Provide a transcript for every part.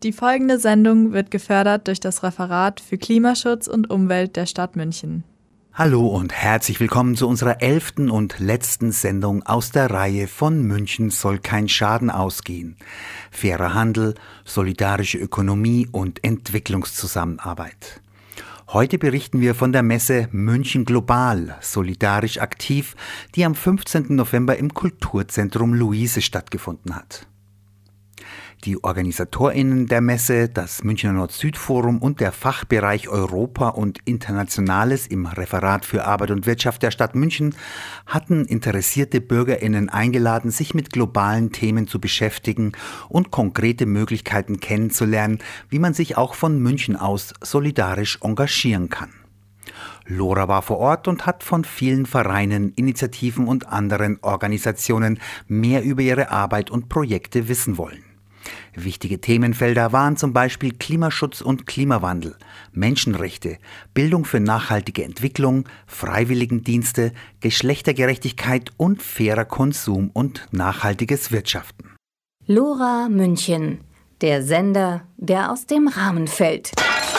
Die folgende Sendung wird gefördert durch das Referat für Klimaschutz und Umwelt der Stadt München. Hallo und herzlich willkommen zu unserer 11. und letzten Sendung aus der Reihe von München soll kein Schaden ausgehen. Fairer Handel, solidarische Ökonomie und Entwicklungszusammenarbeit. Heute berichten wir von der Messe München Global, solidarisch aktiv, die am 15. November im Kulturzentrum Luise stattgefunden hat. Die OrganisatorInnen der Messe, das Münchner Nord-Süd-Forum und der Fachbereich Europa und Internationales im Referat für Arbeit und Wirtschaft der Stadt München hatten interessierte BürgerInnen eingeladen, sich mit globalen Themen zu beschäftigen und konkrete Möglichkeiten kennenzulernen, wie man sich auch von München aus solidarisch engagieren kann. Lora war vor Ort und hat von vielen Vereinen, Initiativen und anderen Organisationen mehr über ihre Arbeit und Projekte wissen wollen. Wichtige Themenfelder waren zum Beispiel Klimaschutz und Klimawandel, Menschenrechte, Bildung für nachhaltige Entwicklung, Freiwilligendienste, Geschlechtergerechtigkeit und fairer Konsum und nachhaltiges Wirtschaften. Lora München, der Sender, der aus dem Rahmen fällt.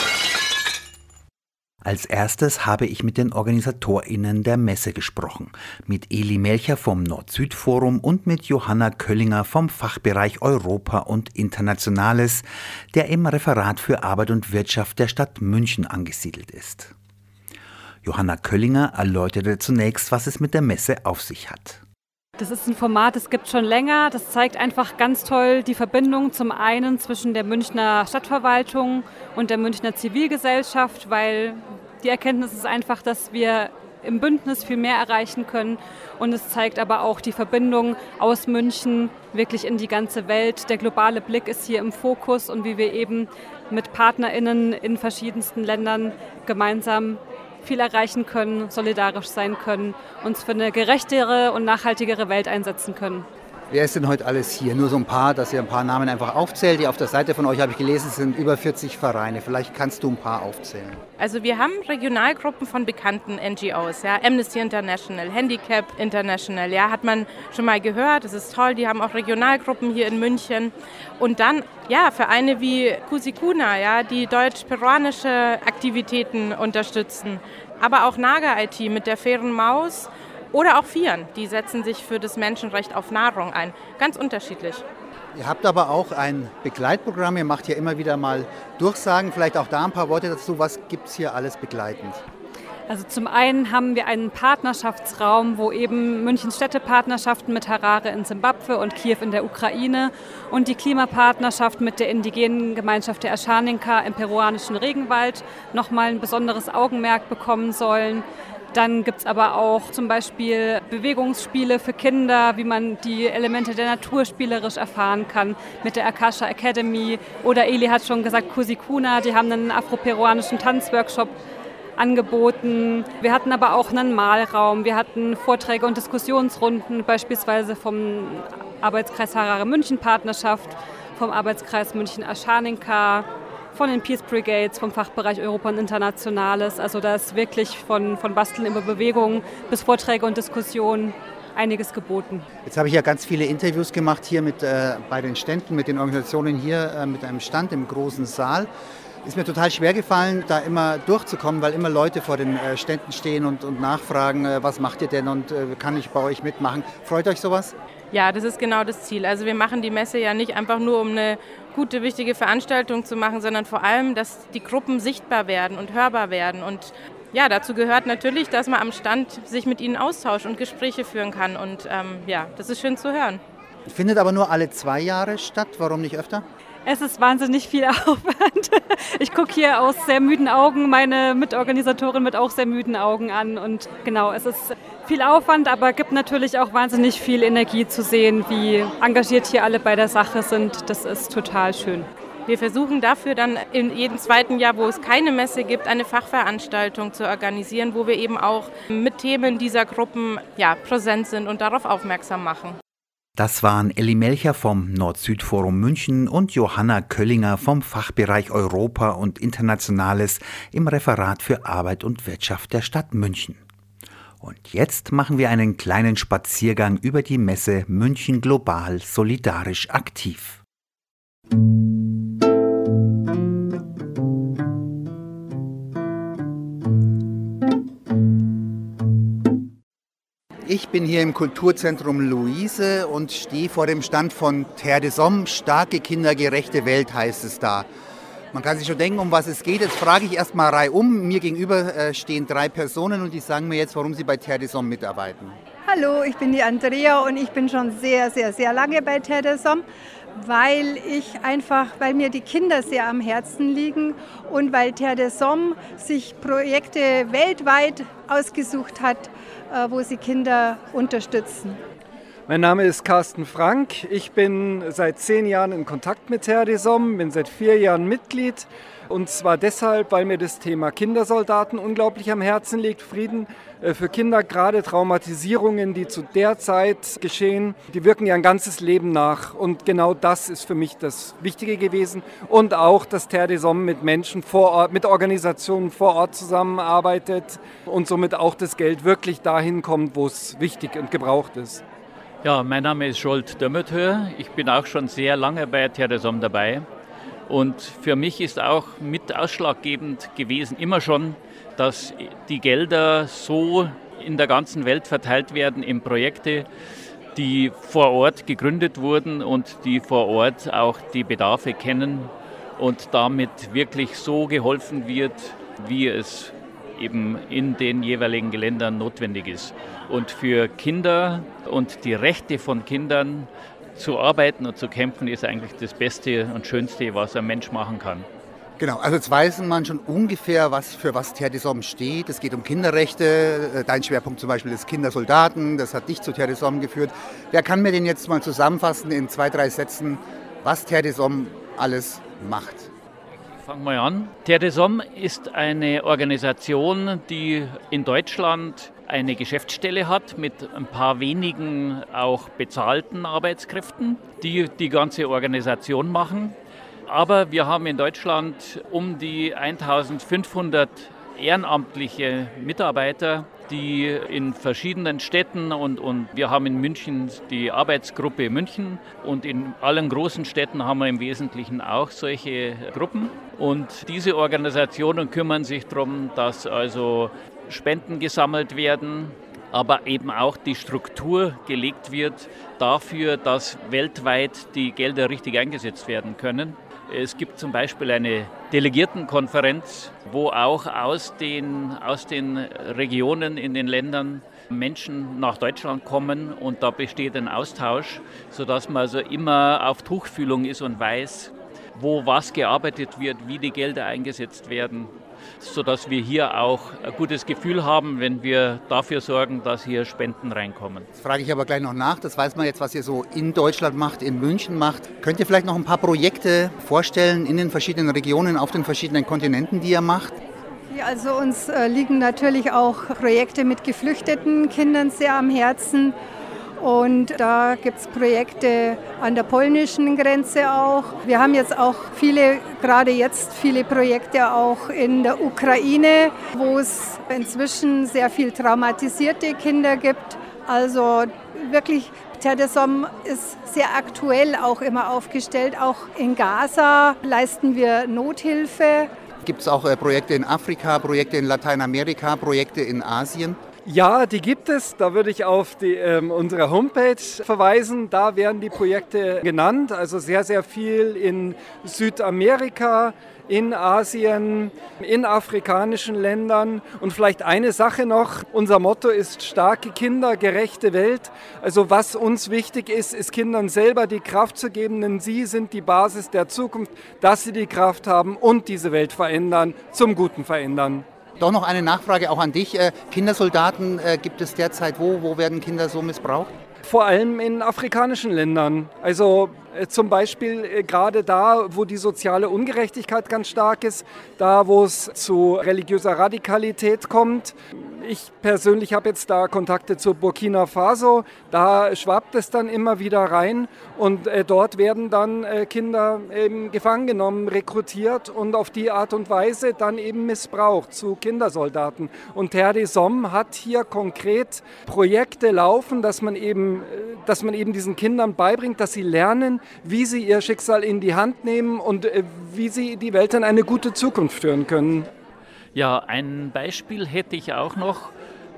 Als erstes habe ich mit den OrganisatorInnen der Messe gesprochen, mit Eli Melcher vom Nord-Süd-Forum und mit Johanna Köllinger vom Fachbereich Europa und Internationales, der im Referat für Arbeit und Wirtschaft der Stadt München angesiedelt ist. Johanna Köllinger erläuterte zunächst, was es mit der Messe auf sich hat. Das ist ein Format, das gibt es schon länger. Das zeigt einfach ganz toll die Verbindung zum einen zwischen der Münchner Stadtverwaltung und der Münchner Zivilgesellschaft, weil die Erkenntnis ist einfach, dass wir im Bündnis viel mehr erreichen können. Und es zeigt aber auch die Verbindung aus München wirklich in die ganze Welt. Der globale Blick ist hier im Fokus und wie wir eben mit PartnerInnen in verschiedensten Ländern gemeinsam viel erreichen können, solidarisch sein können, uns für eine gerechtere und nachhaltigere Welt einsetzen können. Wer ist denn heute alles hier? Nur so ein paar, dass ihr ein paar Namen einfach aufzählt. Die auf der Seite von euch habe ich gelesen, es sind über 40 Vereine. Vielleicht kannst du ein paar aufzählen. Also wir haben Regionalgruppen von bekannten NGOs, ja, Amnesty International, Handicap International, ja, hat man schon mal gehört. Das ist toll, die haben auch Regionalgruppen hier in München. Und dann ja, Vereine wie Kusikuna, ja, die deutsch-peruanische Aktivitäten unterstützen. Aber auch Naga IT mit der fairen Maus. Oder auch FIAN, die setzen sich für das Menschenrecht auf Nahrung ein. Ganz unterschiedlich. Ihr habt aber auch ein Begleitprogramm, ihr macht ja immer wieder mal Durchsagen. Vielleicht auch da ein paar Worte dazu. Was gibt es hier alles begleitend? Also zum einen haben wir einen Partnerschaftsraum, wo eben Münchens Städtepartnerschaften mit Harare in Simbabwe und Kiew in der Ukraine und die Klimapartnerschaft mit der indigenen Gemeinschaft der Ashaninka im peruanischen Regenwald nochmal ein besonderes Augenmerk bekommen sollen. Dann gibt es aber auch zum Beispiel Bewegungsspiele für Kinder, wie man die Elemente der Natur spielerisch erfahren kann mit der Akasha Academy. Oder Eli hat schon gesagt, Kusikuna, die haben einen afroperuanischen Tanzworkshop angeboten. Wir hatten aber auch einen Malraum, wir hatten Vorträge und Diskussionsrunden, beispielsweise vom Arbeitskreis Harare München Partnerschaft, vom Arbeitskreis München Ashaninka, von den Peace Brigades, vom Fachbereich Europa und Internationales. Also da ist wirklich von Basteln über Bewegungen bis Vorträge und Diskussionen einiges geboten. Jetzt habe ich ja ganz viele Interviews gemacht hier bei den Ständen, mit den Organisationen hier mit einem Stand im großen Saal. Ist mir total schwer gefallen, da immer durchzukommen, weil immer Leute vor den Ständen stehen und nachfragen, was macht ihr denn und kann ich bei euch mitmachen? Freut euch sowas? Ja, das ist genau das Ziel. Also wir machen die Messe ja nicht einfach nur, um eine gute, wichtige Veranstaltung zu machen, sondern vor allem, dass die Gruppen sichtbar werden und hörbar werden. Und ja, dazu gehört natürlich, dass man am Stand sich mit ihnen austauscht und Gespräche führen kann. Und ja, das ist schön zu hören. Findet aber nur alle 2 Jahre statt. Warum nicht öfter? Es ist wahnsinnig viel Aufwand. Ich gucke hier aus sehr müden Augen meine Mitorganisatorin mit auch sehr müden Augen an. Und genau, es ist viel Aufwand, aber gibt natürlich auch wahnsinnig viel Energie zu sehen, wie engagiert hier alle bei der Sache sind. Das ist total schön. Wir versuchen dafür dann in jedem zweiten Jahr, wo es keine Messe gibt, eine Fachveranstaltung zu organisieren, wo wir eben auch mit Themen dieser Gruppen präsent sind und darauf aufmerksam machen. Das waren Eli Melcher vom Nord-Süd-Forum München und Johanna Köllinger vom Fachbereich Europa und Internationales im Referat für Arbeit und Wirtschaft der Stadt München. Und jetzt machen wir einen kleinen Spaziergang über die Messe München Global solidarisch aktiv. Ich bin hier im Kulturzentrum Luise und stehe vor dem Stand von Terre des Hommes, starke Kinder, gerechte Welt heißt es da. Man kann sich schon denken, um was es geht. Jetzt frage ich erst mal reihum. Mir gegenüber stehen 3 Personen und die sagen mir jetzt, warum sie bei Terre des Hommes mitarbeiten. Hallo, ich bin die Andrea und ich bin schon sehr, sehr, sehr lange bei Terre des Hommes, weil mir die Kinder sehr am Herzen liegen und weil Terre des Hommes sich Projekte weltweit ausgesucht hat, wo sie Kinder unterstützen. Mein Name ist Carsten Frank. Ich bin seit 10 Jahren in Kontakt mit Terre des Hommes, bin seit 4 Jahren Mitglied. Und zwar deshalb, weil mir das Thema Kindersoldaten unglaublich am Herzen liegt. Frieden für Kinder, gerade Traumatisierungen, die zu der Zeit geschehen, die wirken ja ein ganzes Leben nach. Und genau das ist für mich das Wichtige gewesen. Und auch, dass Terre des Hommes mit Menschen vor Ort, mit Organisationen vor Ort zusammenarbeitet und somit auch das Geld wirklich dahin kommt, wo es wichtig und gebraucht ist. Ja, mein Name ist Scholt Dömethöer. Ich bin auch schon sehr lange bei Terre des Hommes dabei. Und für mich ist auch mit ausschlaggebend gewesen, immer schon, dass die Gelder so in der ganzen Welt verteilt werden in Projekte, die vor Ort gegründet wurden und die vor Ort auch die Bedarfe kennen und damit wirklich so geholfen wird, wie es eben in den jeweiligen Ländern notwendig ist. Und für Kinder und die Rechte von Kindern zu arbeiten und zu kämpfen, ist eigentlich das Beste und Schönste, was ein Mensch machen kann. Genau, also jetzt weiß man schon ungefähr, für was Terre des Hommes steht. Es geht um Kinderrechte, dein Schwerpunkt zum Beispiel ist Kindersoldaten, das hat dich zu Terre des Hommes geführt. Wer kann mir denn jetzt mal zusammenfassen in 2, 3 Sätzen, was Terre des Hommes alles macht? Fangen wir an. Terre des Hommes ist eine Organisation, die in Deutschland eine Geschäftsstelle hat mit ein paar wenigen auch bezahlten Arbeitskräften, die die ganze Organisation machen. Aber wir haben in Deutschland um die 1500 ehrenamtliche Mitarbeiter, die in verschiedenen Städten und wir haben in München die Arbeitsgruppe München und in allen großen Städten haben wir im Wesentlichen auch solche Gruppen. Und diese Organisationen kümmern sich darum, dass also Spenden gesammelt werden, aber eben auch die Struktur gelegt wird dafür, dass weltweit die Gelder richtig eingesetzt werden können. Es gibt zum Beispiel eine Delegiertenkonferenz, wo auch aus den Regionen in den Ländern Menschen nach Deutschland kommen und da besteht ein Austausch, sodass man also immer auf Tuchfühlung ist und weiß, wo was gearbeitet wird, wie die Gelder eingesetzt werden, sodass wir hier auch ein gutes Gefühl haben, wenn wir dafür sorgen, dass hier Spenden reinkommen. Das frage ich aber gleich noch nach. Das weiß man jetzt, was ihr so in Deutschland macht, in München macht. Könnt ihr vielleicht noch ein paar Projekte vorstellen in den verschiedenen Regionen, auf den verschiedenen Kontinenten, die ihr macht? Ja, also uns liegen natürlich auch Projekte mit geflüchteten Kindern sehr am Herzen. Und da gibt es Projekte an der polnischen Grenze auch. Wir haben jetzt auch viele Projekte auch in der Ukraine, wo es inzwischen sehr viel traumatisierte Kinder gibt. Also wirklich, Terre des Hommes ist sehr aktuell auch immer aufgestellt. Auch in Gaza leisten wir Nothilfe. Gibt es auch Projekte in Afrika, Projekte in Lateinamerika, Projekte in Asien? Ja, die gibt es. Da würde ich auf unsere Homepage verweisen. Da werden die Projekte genannt. Also sehr, sehr viel in Südamerika, in Asien, in afrikanischen Ländern. Und vielleicht eine Sache noch. Unser Motto ist starke Kinder, gerechte Welt. Also was uns wichtig ist, ist Kindern selber die Kraft zu geben, denn sie sind die Basis der Zukunft, dass sie die Kraft haben und diese Welt verändern, zum Guten verändern. Doch noch eine Nachfrage auch an dich. Kindersoldaten gibt es derzeit wo werden Kinder so missbraucht? Vor allem in afrikanischen Ländern. Also zum Beispiel gerade da, wo die soziale Ungerechtigkeit ganz stark ist, da wo es zu religiöser Radikalität kommt. Ich persönlich habe jetzt da Kontakte zu Burkina Faso, da schwappt es dann immer wieder rein und dort werden dann Kinder eben gefangen genommen, rekrutiert und auf die Art und Weise dann eben missbraucht zu Kindersoldaten. Und Terre des Hommes hat hier konkret Projekte laufen, dass man eben diesen Kindern beibringt, dass sie lernen, wie sie ihr Schicksal in die Hand nehmen und wie sie die Welt in eine gute Zukunft führen können. Ja, ein Beispiel hätte ich auch noch.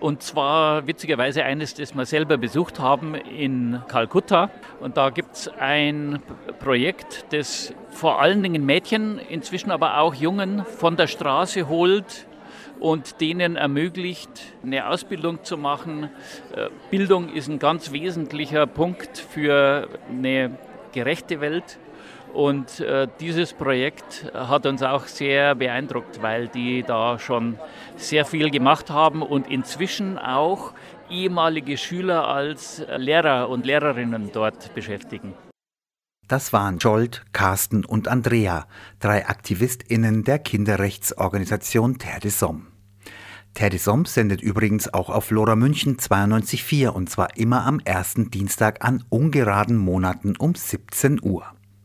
Und zwar witzigerweise eines, das wir selber besucht haben in Kalkutta. Und da gibt es ein Projekt, das vor allen Dingen Mädchen, inzwischen aber auch Jungen von der Straße holt und denen ermöglicht, eine Ausbildung zu machen. Bildung ist ein ganz wesentlicher Punkt für eine gerechte Welt. Und dieses Projekt hat uns auch sehr beeindruckt, weil die da schon sehr viel gemacht haben und inzwischen auch ehemalige Schüler als Lehrer und Lehrerinnen dort beschäftigen. Das waren Scholt, Carsten und Andrea, 3 AktivistInnen der Kinderrechtsorganisation Terre des Hommes. Terre des Hommes sendet übrigens auch auf LoRa München 92,4 und zwar immer am ersten Dienstag an ungeraden Monaten um 17 Uhr.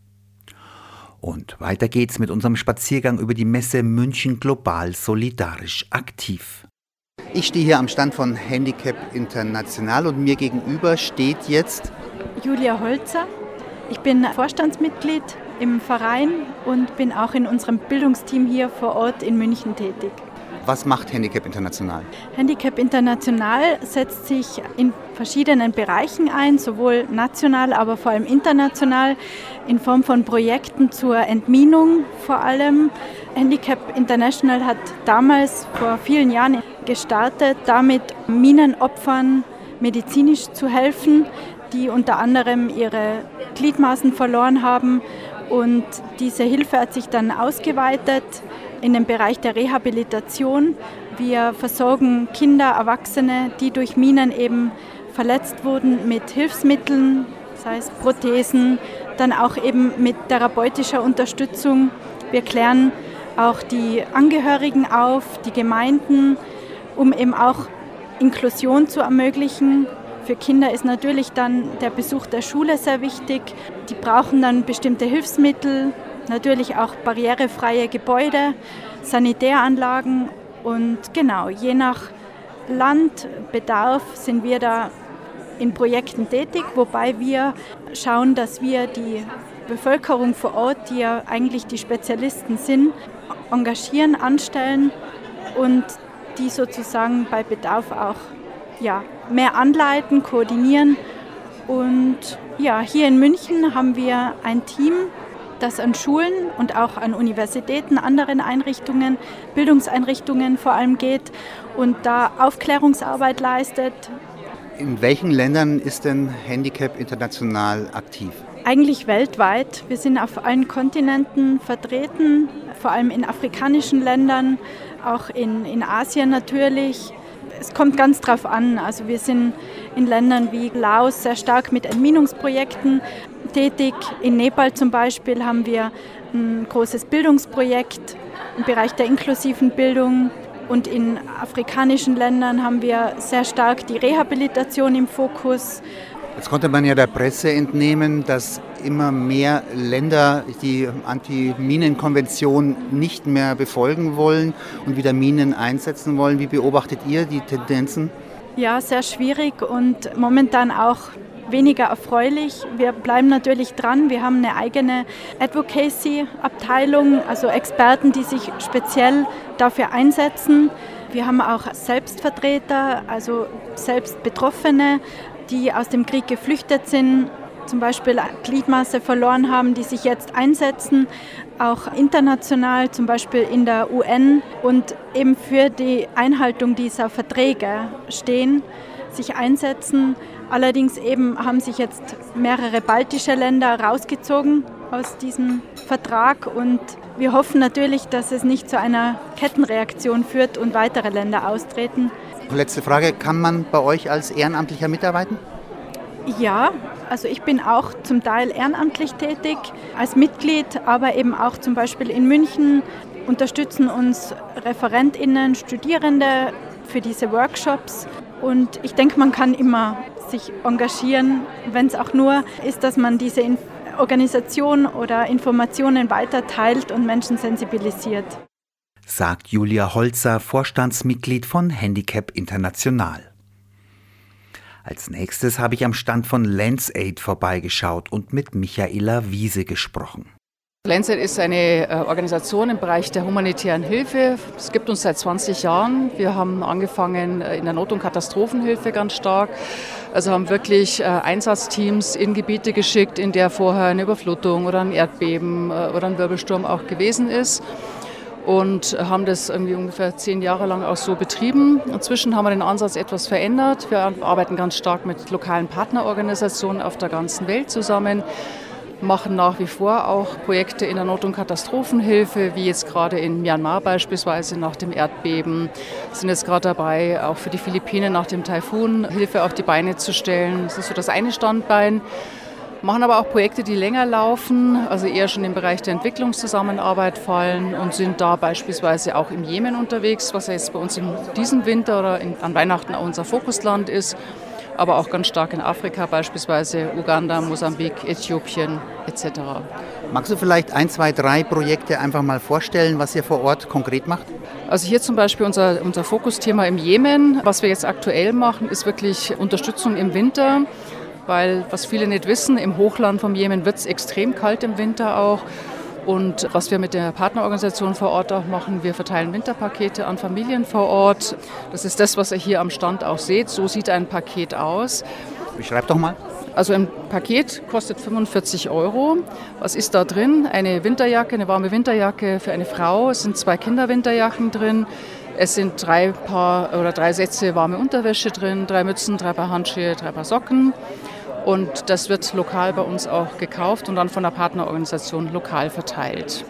Und weiter geht's mit unserem Spaziergang über die Messe München Global Solidarisch Aktiv. Ich stehe hier am Stand von Handicap International und mir gegenüber steht jetzt Julia Holzer. Ich bin Vorstandsmitglied im Verein und bin auch in unserem Bildungsteam hier vor Ort in München tätig. Was macht Handicap International? Handicap International setzt sich in verschiedenen Bereichen ein, sowohl national, aber vor allem international, in Form von Projekten zur Entminung vor allem. Handicap International hat damals vor vielen Jahren gestartet, damit Minenopfern medizinisch zu helfen, die unter anderem ihre Gliedmaßen verloren haben. Und diese Hilfe hat sich dann ausgeweitet in den Bereich der Rehabilitation. Wir versorgen Kinder, Erwachsene, die durch Minen eben verletzt wurden, mit Hilfsmitteln, sei es Prothesen, dann auch eben mit therapeutischer Unterstützung. Wir klären auch die Angehörigen auf, die Gemeinden, um eben auch Inklusion zu ermöglichen. Für Kinder ist natürlich dann der Besuch der Schule sehr wichtig. Die brauchen dann bestimmte Hilfsmittel, natürlich auch barrierefreie Gebäude, Sanitäranlagen und genau, je nach Landbedarf sind wir da in Projekten tätig, wobei wir schauen, dass wir die Bevölkerung vor Ort, die ja eigentlich die Spezialisten sind, engagieren, anstellen und die sozusagen bei Bedarf auch mehr anleiten, koordinieren. Und hier in München haben wir ein Team, das an Schulen und auch an Universitäten, anderen Einrichtungen, Bildungseinrichtungen vor allem geht und da Aufklärungsarbeit leistet. In welchen Ländern ist denn Handicap International aktiv? Eigentlich weltweit. Wir sind auf allen Kontinenten vertreten, vor allem in afrikanischen Ländern, auch in Asien natürlich. Es kommt ganz drauf an. Also wir sind in Ländern wie Laos sehr stark mit Entminungsprojekten tätig. In Nepal zum Beispiel haben wir ein großes Bildungsprojekt im Bereich der inklusiven Bildung. Und in afrikanischen Ländern haben wir sehr stark die Rehabilitation im Fokus. Jetzt konnte man ja der Presse entnehmen, dass immer mehr Länder die Anti-Minen-Konvention nicht mehr befolgen wollen und wieder Minen einsetzen wollen. Wie beobachtet ihr die Tendenzen? Ja, sehr schwierig und momentan auch weniger erfreulich. Wir bleiben natürlich dran. Wir haben eine eigene Advocacy-Abteilung, also Experten, die sich speziell dafür einsetzen. Wir haben auch Selbstvertreter, also selbst Betroffene, die aus dem Krieg geflüchtet sind, zum Beispiel Gliedmaße verloren haben, die sich jetzt einsetzen, auch international, zum Beispiel in der UN und eben für die Einhaltung dieser Verträge stehen, sich einsetzen. Allerdings eben haben sich jetzt mehrere baltische Länder rausgezogen aus diesem Vertrag und wir hoffen natürlich, dass es nicht zu einer Kettenreaktion führt und weitere Länder austreten. Letzte Frage, kann man bei euch als Ehrenamtlicher mitarbeiten? Ja, also ich bin auch zum Teil ehrenamtlich tätig als Mitglied, aber eben auch zum Beispiel in München unterstützen uns ReferentInnen, Studierende für diese Workshops. Und ich denke, man kann immer sich engagieren, wenn es auch nur ist, dass man diese Organisation oder Informationen weiterteilt und Menschen sensibilisiert. Sagt Julia Holzer, Vorstandsmitglied von Handicap International. Als nächstes habe ich am Stand von LandsAid vorbeigeschaut und mit Michaela Wiese gesprochen. LandSaid ist eine Organisation im Bereich der humanitären Hilfe. Es gibt uns seit 20 Jahren. Wir haben angefangen in der Not- und Katastrophenhilfe ganz stark. Also haben wirklich Einsatzteams in Gebiete geschickt, in der vorher eine Überflutung oder ein Erdbeben oder ein Wirbelsturm auch gewesen ist. Und haben das irgendwie ungefähr 10 Jahre lang auch so betrieben. Inzwischen haben wir den Ansatz etwas verändert. Wir arbeiten ganz stark mit lokalen Partnerorganisationen auf der ganzen Welt zusammen. Machen nach wie vor auch Projekte in der Not- und Katastrophenhilfe, wie jetzt gerade in Myanmar beispielsweise nach dem Erdbeben. Sind jetzt gerade dabei, auch für die Philippinen nach dem Taifun Hilfe auf die Beine zu stellen. Das ist so das eine Standbein. Machen aber auch Projekte, die länger laufen, also eher schon im Bereich der Entwicklungszusammenarbeit fallen und sind da beispielsweise auch im Jemen unterwegs, was ja jetzt bei uns in diesem Winter oder an Weihnachten auch unser Fokusland ist. Aber auch ganz stark in Afrika, beispielsweise Uganda, Mosambik, Äthiopien etc. Magst du vielleicht 1, 2, 3 Projekte einfach mal vorstellen, was ihr vor Ort konkret macht? Also hier zum Beispiel unser Fokusthema im Jemen. Was wir jetzt aktuell machen, ist wirklich Unterstützung im Winter, weil, was viele nicht wissen, im Hochland vom Jemen wird es extrem kalt im Winter auch. Und was wir mit der Partnerorganisation vor Ort auch machen, wir verteilen Winterpakete an Familien vor Ort. Das ist das, was ihr hier am Stand auch seht. So sieht ein Paket aus. Beschreib doch mal. Also ein Paket kostet 45 €. Was ist da drin? Eine Winterjacke, eine warme Winterjacke für eine Frau. Es sind 2 Kinderwinterjacken drin. Es sind 3 Sätze warme Unterwäsche drin, 3 Mützen, 3 Paar Handschuhe, 3 Paar Socken. Und das wird lokal bei uns auch gekauft und dann von der Partnerorganisation lokal verteilt.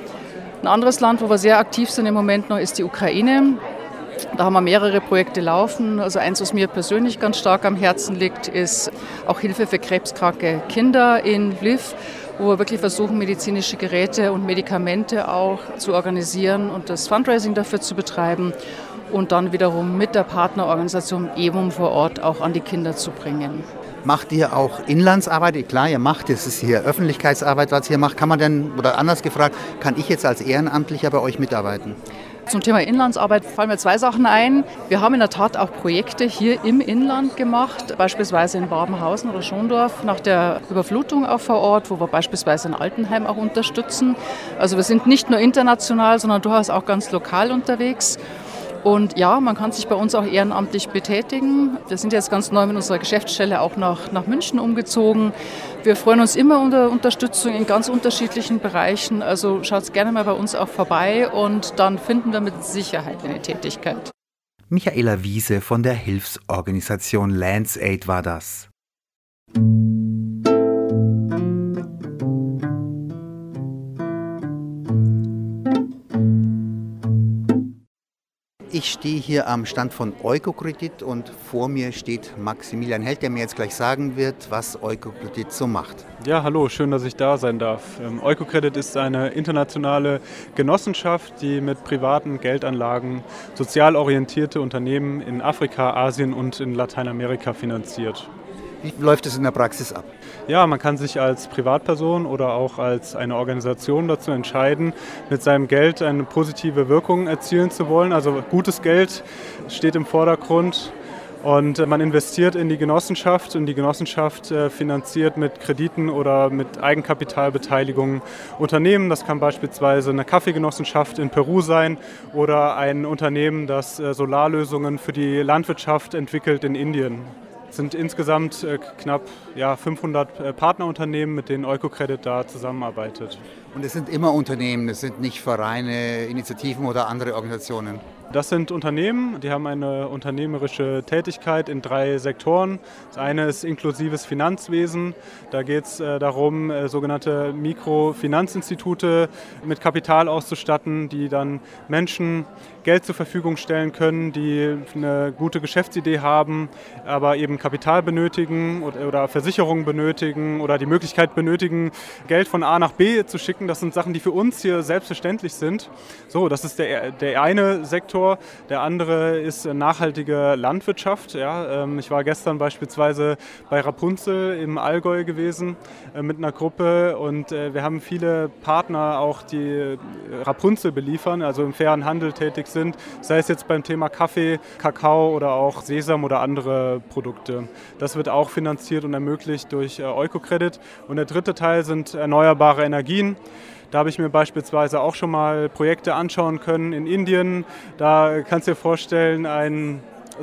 Ein anderes Land, wo wir sehr aktiv sind im Moment noch, ist die Ukraine. Da haben wir mehrere Projekte laufen. Also eins, was mir persönlich ganz stark am Herzen liegt, ist auch Hilfe für krebskranke Kinder in Lviv, wo wir wirklich versuchen, medizinische Geräte und Medikamente auch zu organisieren und das Fundraising dafür zu betreiben und dann wiederum mit der Partnerorganisation EWUM vor Ort auch an die Kinder zu bringen. Macht ihr auch Inlandsarbeit? Klar, ihr macht, das ist hier Öffentlichkeitsarbeit, was ihr macht. Kann man denn, oder anders gefragt, kann ich jetzt als Ehrenamtlicher bei euch mitarbeiten? Zum Thema Inlandsarbeit fallen mir 2 Sachen ein. Wir haben in der Tat auch Projekte hier im Inland gemacht, beispielsweise in Babenhausen oder Schondorf nach der Überflutung auch vor Ort, wo wir beispielsweise ein Altenheim auch unterstützen. Also wir sind nicht nur international, sondern durchaus auch ganz lokal unterwegs. Und ja, man kann sich bei uns auch ehrenamtlich betätigen. Wir sind jetzt ganz neu mit unserer Geschäftsstelle auch nach München umgezogen. Wir freuen uns immer unter Unterstützung in ganz unterschiedlichen Bereichen. Also schaut gerne mal bei uns auch vorbei und dann finden wir mit Sicherheit eine Tätigkeit. Michaela Wiese von der Hilfsorganisation LandSaid war das. Ich stehe hier am Stand von Eukokredit und vor mir steht Maximilian Held, der mir jetzt gleich sagen wird, was Eukokredit so macht. Ja, hallo, schön, dass ich da sein darf. Eukokredit ist eine internationale Genossenschaft, die mit privaten Geldanlagen sozial orientierte Unternehmen in Afrika, Asien und in Lateinamerika finanziert. Wie läuft es in der Praxis ab? Ja, man kann sich als Privatperson oder auch als eine Organisation dazu entscheiden, mit seinem Geld eine positive Wirkung erzielen zu wollen. Also gutes Geld steht im Vordergrund und man investiert in die Genossenschaft und die Genossenschaft finanziert mit Krediten oder mit Eigenkapitalbeteiligungen Unternehmen. Das kann beispielsweise eine Kaffeegenossenschaft in Peru sein oder ein Unternehmen, das Solarlösungen für die Landwirtschaft entwickelt in Indien. Es sind insgesamt knapp 500 Partnerunternehmen, mit denen Eukokredit da zusammenarbeitet. Und es sind immer Unternehmen, es sind nicht Vereine, Initiativen oder andere Organisationen? Das sind Unternehmen, die haben eine unternehmerische Tätigkeit in 3 Sektoren. Das eine ist inklusives Finanzwesen. Da geht es darum, sogenannte Mikrofinanzinstitute mit Kapital auszustatten, die dann Menschen Geld zur Verfügung stellen können, die eine gute Geschäftsidee haben, aber eben Kapital benötigen oder Versicherungen benötigen oder die Möglichkeit benötigen, Geld von A nach B zu schicken. Das sind Sachen, die für uns hier selbstverständlich sind. So, das ist der eine Sektor. Der andere ist nachhaltige Landwirtschaft. Ja, ich war gestern beispielsweise bei Rapunzel im Allgäu gewesen mit einer Gruppe und wir haben viele Partner auch, die Rapunzel beliefern, also im fairen Handel tätig sind, sei es jetzt beim Thema Kaffee, Kakao oder auch Sesam oder andere Produkte. Das wird auch finanziert und ermöglicht durch Eukokredit. Und der dritte Teil sind erneuerbare Energien. Da habe ich mir beispielsweise auch schon mal Projekte anschauen können in Indien. Da kannst du dir vorstellen, ein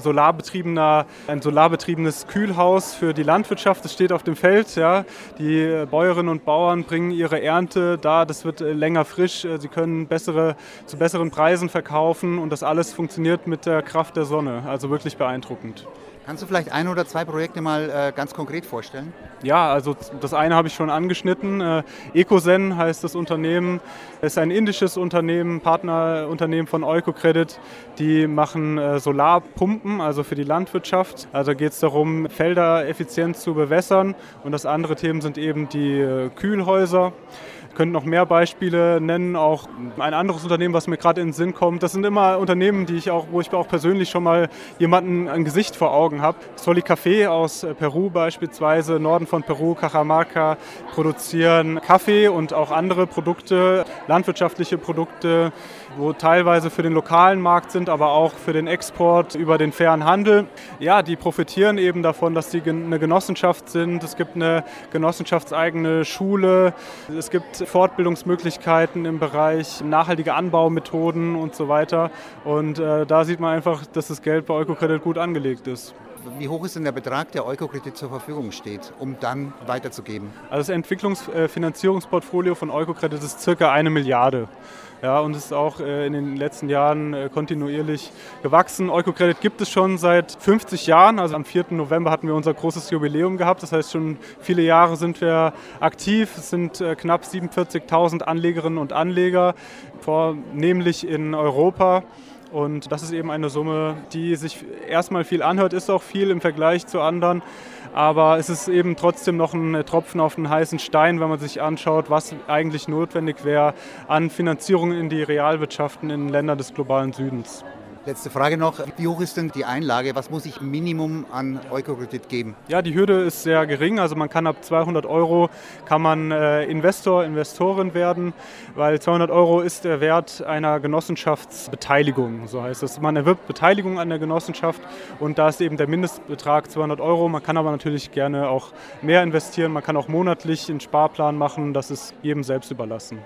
solarbetriebenes Kühlhaus für die Landwirtschaft. Das steht auf dem Feld. Ja. Die Bäuerinnen und Bauern bringen ihre Ernte da. Das wird länger frisch. Sie können zu besseren Preisen verkaufen und das alles funktioniert mit der Kraft der Sonne. Also wirklich beeindruckend. Kannst du vielleicht 1 oder 2 Projekte mal ganz konkret vorstellen? Ja, also das eine habe ich schon angeschnitten. Ecozen heißt das Unternehmen. Es ist ein indisches Unternehmen, Partnerunternehmen von Oikocredit. Die machen Solarpumpen, also für die Landwirtschaft. Also geht es darum, Felder effizient zu bewässern. Und das andere Themen sind eben die Kühlhäuser. Ich könnte noch mehr Beispiele nennen, auch ein anderes Unternehmen, was mir gerade in den Sinn kommt. Das sind immer Unternehmen, wo ich auch persönlich schon mal ein Gesicht vor Augen habe. Soli Café aus Peru beispielsweise, Norden von Peru, Cajamarca, produzieren Kaffee und auch andere Produkte, landwirtschaftliche Produkte, wo teilweise für den lokalen Markt sind, aber auch für den Export über den fairen Handel. Ja, die profitieren eben davon, dass sie eine Genossenschaft sind. Es gibt eine genossenschaftseigene Schule. Es gibt Fortbildungsmöglichkeiten im Bereich nachhaltige Anbaumethoden und so weiter. Und da sieht man einfach, dass das Geld bei Oikocredit gut angelegt ist. Wie hoch ist denn der Betrag, der Oikocredit zur Verfügung steht, um dann weiterzugeben? Also das Entwicklungsfinanzierungsportfolio von Oikocredit ist ca. 1 Milliarde. Ja, und es ist auch in den letzten Jahren kontinuierlich gewachsen. Oikocredit gibt es schon seit 50 Jahren. Also am 4. November hatten wir unser großes Jubiläum gehabt. Das heißt, schon viele Jahre sind wir aktiv. Es sind knapp 47.000 Anlegerinnen und Anleger, vornehmlich in Europa. Und das ist eben eine Summe, die sich erstmal viel anhört, ist auch viel im Vergleich zu anderen. Aber es ist eben trotzdem noch ein Tropfen auf den heißen Stein, wenn man sich anschaut, was eigentlich notwendig wäre an Finanzierung in die Realwirtschaften in Ländern des globalen Südens. Letzte Frage noch, wie hoch ist denn die Einlage? Was muss ich Minimum an Oikocredit geben? Ja, die Hürde ist sehr gering. Also man kann ab 200 € kann man Investorin werden, weil 200 € ist der Wert einer Genossenschaftsbeteiligung. So heißt es. Man erwirbt Beteiligung an der Genossenschaft und da ist eben der Mindestbetrag 200 €. Man kann aber natürlich gerne auch mehr investieren. Man kann auch monatlich einen Sparplan machen. Das ist jedem selbst überlassen.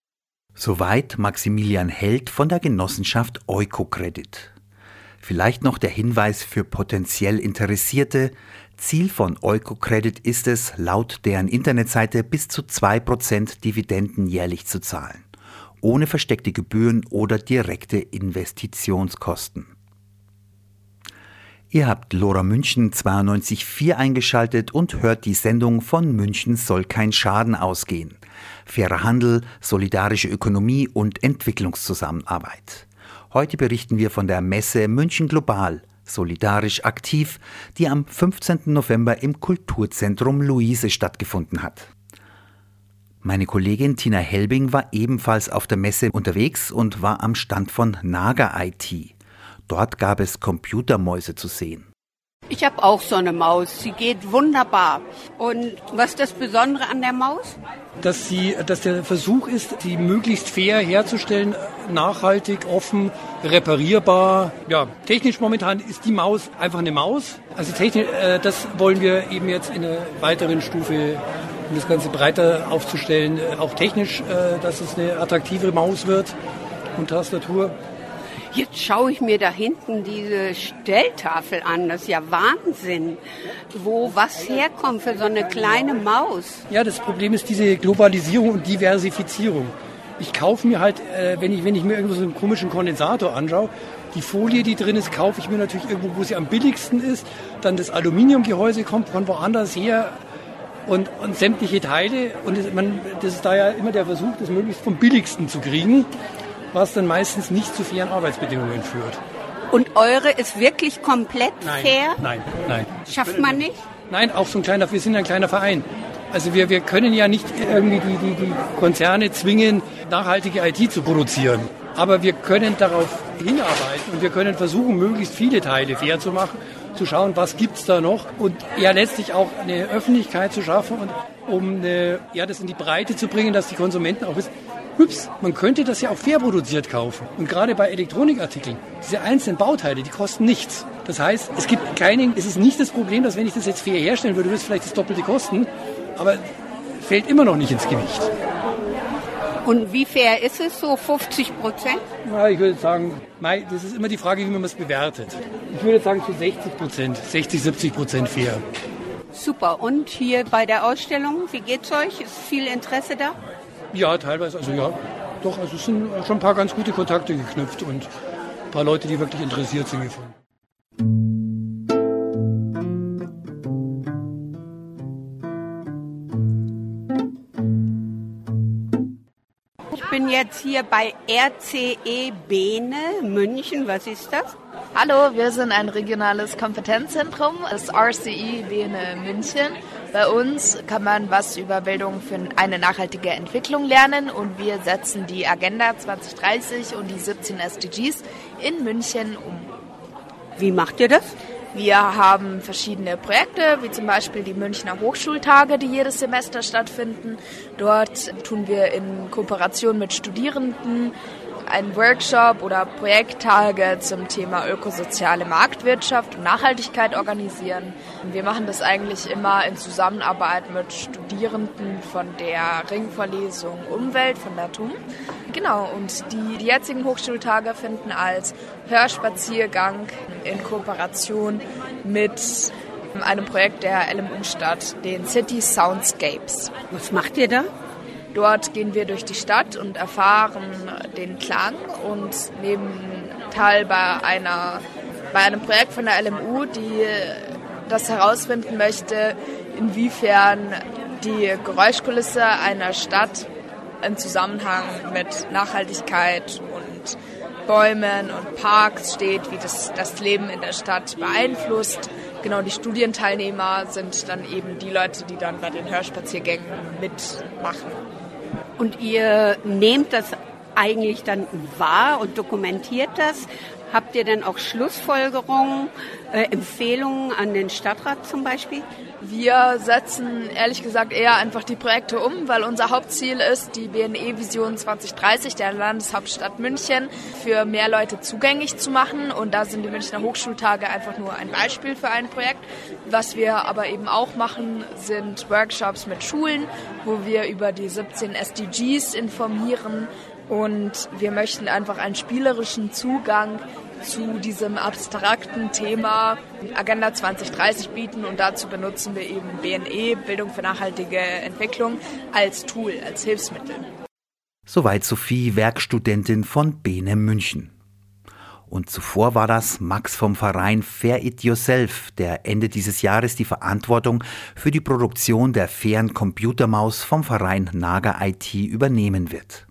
Soweit Maximilian Held von der Genossenschaft Oikocredit. Vielleicht noch der Hinweis für potenziell Interessierte. Ziel von Oikocredit ist es, laut deren Internetseite bis zu 2% Dividenden jährlich zu zahlen, ohne versteckte Gebühren oder direkte Investitionskosten. Ihr habt LoRa München 92.4 eingeschaltet und hört die Sendung von München soll kein Schaden ausgehen. Fairer Handel, solidarische Ökonomie und Entwicklungszusammenarbeit. Heute berichten wir von der Messe München Global, solidarisch aktiv, die am 15. November im Kulturzentrum Luise stattgefunden hat. Meine Kollegin Tina Helbing war ebenfalls auf der Messe unterwegs und war am Stand von Naga IT. Dort gab es Computermäuse zu sehen. Ich habe auch so eine Maus, sie geht wunderbar. Und was ist das Besondere an der Maus? Dass der Versuch ist, die möglichst fair herzustellen, nachhaltig, offen, reparierbar. Ja, technisch momentan ist die Maus einfach eine Maus. Also technisch, das wollen wir eben jetzt in einer weiteren Stufe, um das Ganze breiter aufzustellen, auch technisch, dass es eine attraktivere Maus wird und Tastatur. Jetzt schaue ich mir da hinten diese Stelltafel an. Das ist ja Wahnsinn, wo was herkommt für so eine kleine Maus. Ja, das Problem ist diese Globalisierung und Diversifizierung. Ich kaufe mir halt, wenn ich mir irgendwo so einen komischen Kondensator anschaue, die Folie, die drin ist, kaufe ich mir natürlich irgendwo, wo sie am billigsten ist. Dann das Aluminiumgehäuse kommt von woanders her und sämtliche Teile. Und das ist da ja immer der Versuch, das möglichst vom billigsten zu kriegen, was dann meistens nicht zu fairen Arbeitsbedingungen führt. Und eure ist wirklich komplett fair? Nein. Schafft man nicht? Nein, auch wir sind ein kleiner Verein. Also wir können ja nicht irgendwie die Konzerne zwingen, nachhaltige IT zu produzieren. Aber wir können darauf hinarbeiten und wir können versuchen, möglichst viele Teile fair zu machen, zu schauen, was gibt's da noch und ja letztlich auch eine Öffentlichkeit zu schaffen und um das in die Breite zu bringen, dass die Konsumenten auch wissen, man könnte das ja auch fair produziert kaufen. Und gerade bei Elektronikartikeln, diese einzelnen Bauteile, die kosten nichts. Das heißt, es ist nicht das Problem, dass wenn ich das jetzt fair herstellen würde, würde es vielleicht das Doppelte kosten, aber fällt immer noch nicht ins Gewicht. Und wie fair ist es, so 50%? Ja, ich würde sagen, das ist immer die Frage, wie man es bewertet. Ich würde sagen zu 60%, 60-70% fair. Super. Und hier bei der Ausstellung, wie geht's euch? Ist viel Interesse da? Ja, teilweise. Also ja, doch. Also es sind schon ein paar ganz gute Kontakte geknüpft und ein paar Leute, die wirklich interessiert sind, gefunden. Ich bin jetzt hier bei RCE Bene München. Was ist das? Hallo, wir sind ein regionales Kompetenzzentrum, das RCE Bene München. Bei uns kann man was über Bildung für eine nachhaltige Entwicklung lernen und wir setzen die Agenda 2030 und die 17 SDGs in München um. Wie macht ihr das? Wir haben verschiedene Projekte, wie zum Beispiel die Münchner Hochschultage, die jedes Semester stattfinden. Dort tun wir in Kooperation mit Studierenden einen Workshop oder Projekttage zum Thema ökosoziale Marktwirtschaft und Nachhaltigkeit organisieren. Wir machen das eigentlich immer in Zusammenarbeit mit Studierenden von der Ringvorlesung Umwelt von der TUM. Genau, und die jetzigen Hochschultage finden als Hörspaziergang in Kooperation mit einem Projekt der LMU statt, den City Soundscapes. Was macht ihr da? Dort gehen wir durch die Stadt und erfahren den Klang und nehmen teil bei einem Projekt von der LMU, die das herausfinden möchte, inwiefern die Geräuschkulisse einer Stadt im Zusammenhang mit Nachhaltigkeit und Bäumen und Parks steht, wie das Leben in der Stadt beeinflusst. Genau, die Studienteilnehmer sind dann eben die Leute, die dann bei den Hörspaziergängen mitmachen. Und ihr nehmt das eigentlich dann wahr und dokumentiert das? Habt ihr denn auch Schlussfolgerungen, Empfehlungen an den Stadtrat zum Beispiel? Wir setzen ehrlich gesagt eher einfach die Projekte um, weil unser Hauptziel ist, die BNE-Vision 2030 der Landeshauptstadt München für mehr Leute zugänglich zu machen. Und da sind die Münchner Hochschultage einfach nur ein Beispiel für ein Projekt. Was wir aber eben auch machen, sind Workshops mit Schulen, wo wir über die 17 SDGs informieren. Und wir möchten einfach einen spielerischen Zugang zu diesem abstrakten Thema Agenda 2030 bieten und dazu benutzen wir eben BNE, Bildung für nachhaltige Entwicklung, als Tool, als Hilfsmittel. Soweit Sophie, Werkstudentin von Bene München. Und zuvor war das Max vom Verein Fair It Yourself, der Ende dieses Jahres die Verantwortung für die Produktion der fairen Computermaus vom Verein Naga IT übernehmen wird.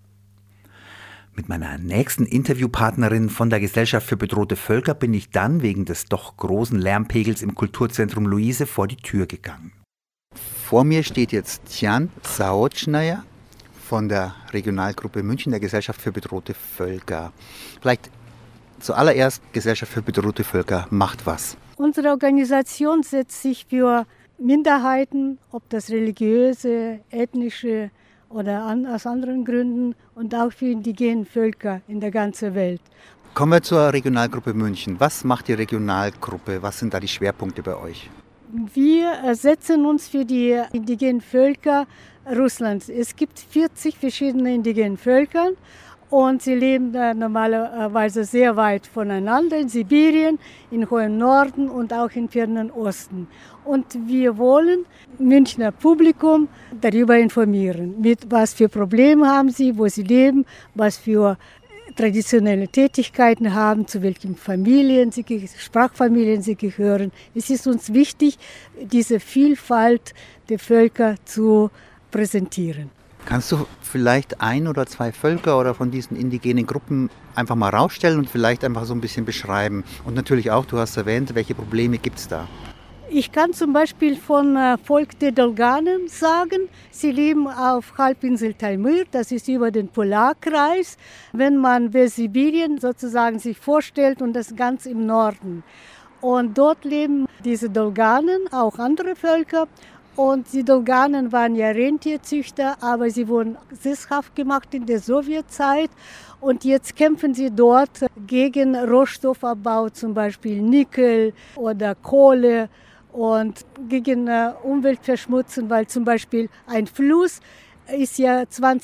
Mit meiner nächsten Interviewpartnerin von der Gesellschaft für bedrohte Völker bin ich dann wegen des doch großen Lärmpegels im Kulturzentrum Luise vor die Tür gegangen. Vor mir steht jetzt Tian Saotschnaya von der Regionalgruppe München der Gesellschaft für bedrohte Völker. Vielleicht zuallererst, Gesellschaft für bedrohte Völker macht was? Unsere Organisation setzt sich für Minderheiten, ob das religiöse, ethnische oder aus anderen Gründen und auch für indigene Völker in der ganzen Welt. Kommen wir zur Regionalgruppe München. Was macht die Regionalgruppe? Was sind da die Schwerpunkte bei euch? Wir setzen uns für die indigenen Völker Russlands. Es gibt 40 verschiedene indigene Völker und sie leben normalerweise sehr weit voneinander, in Sibirien, im hohen Norden und auch im fernen Osten. Und wir wollen Münchner Publikum darüber informieren, mit was für Probleme haben sie, wo sie leben, was für traditionelle Tätigkeiten haben, zu welchen Familien Sprachfamilien sie gehören. Es ist uns wichtig, diese Vielfalt der Völker zu präsentieren. Kannst du vielleicht ein oder zwei Völker oder von diesen indigenen Gruppen einfach mal rausstellen und vielleicht einfach so ein bisschen beschreiben? Und natürlich auch, du hast erwähnt, welche Probleme gibt es da? Ich kann zum Beispiel von Volk der Dolganen sagen, sie leben auf Halbinsel Taimyr, das ist über den Polarkreis, wenn man Westsibirien sozusagen sich vorstellt und das ganz im Norden. Und dort leben diese Dolganen, auch andere Völker. Und die Dolganen waren ja Rentierzüchter, aber sie wurden sesshaft gemacht in der Sowjetzeit. Und jetzt kämpfen sie dort gegen Rohstoffabbau, zum Beispiel Nickel oder Kohle und gegen Umweltverschmutzung, weil zum Beispiel ein Fluss ist ja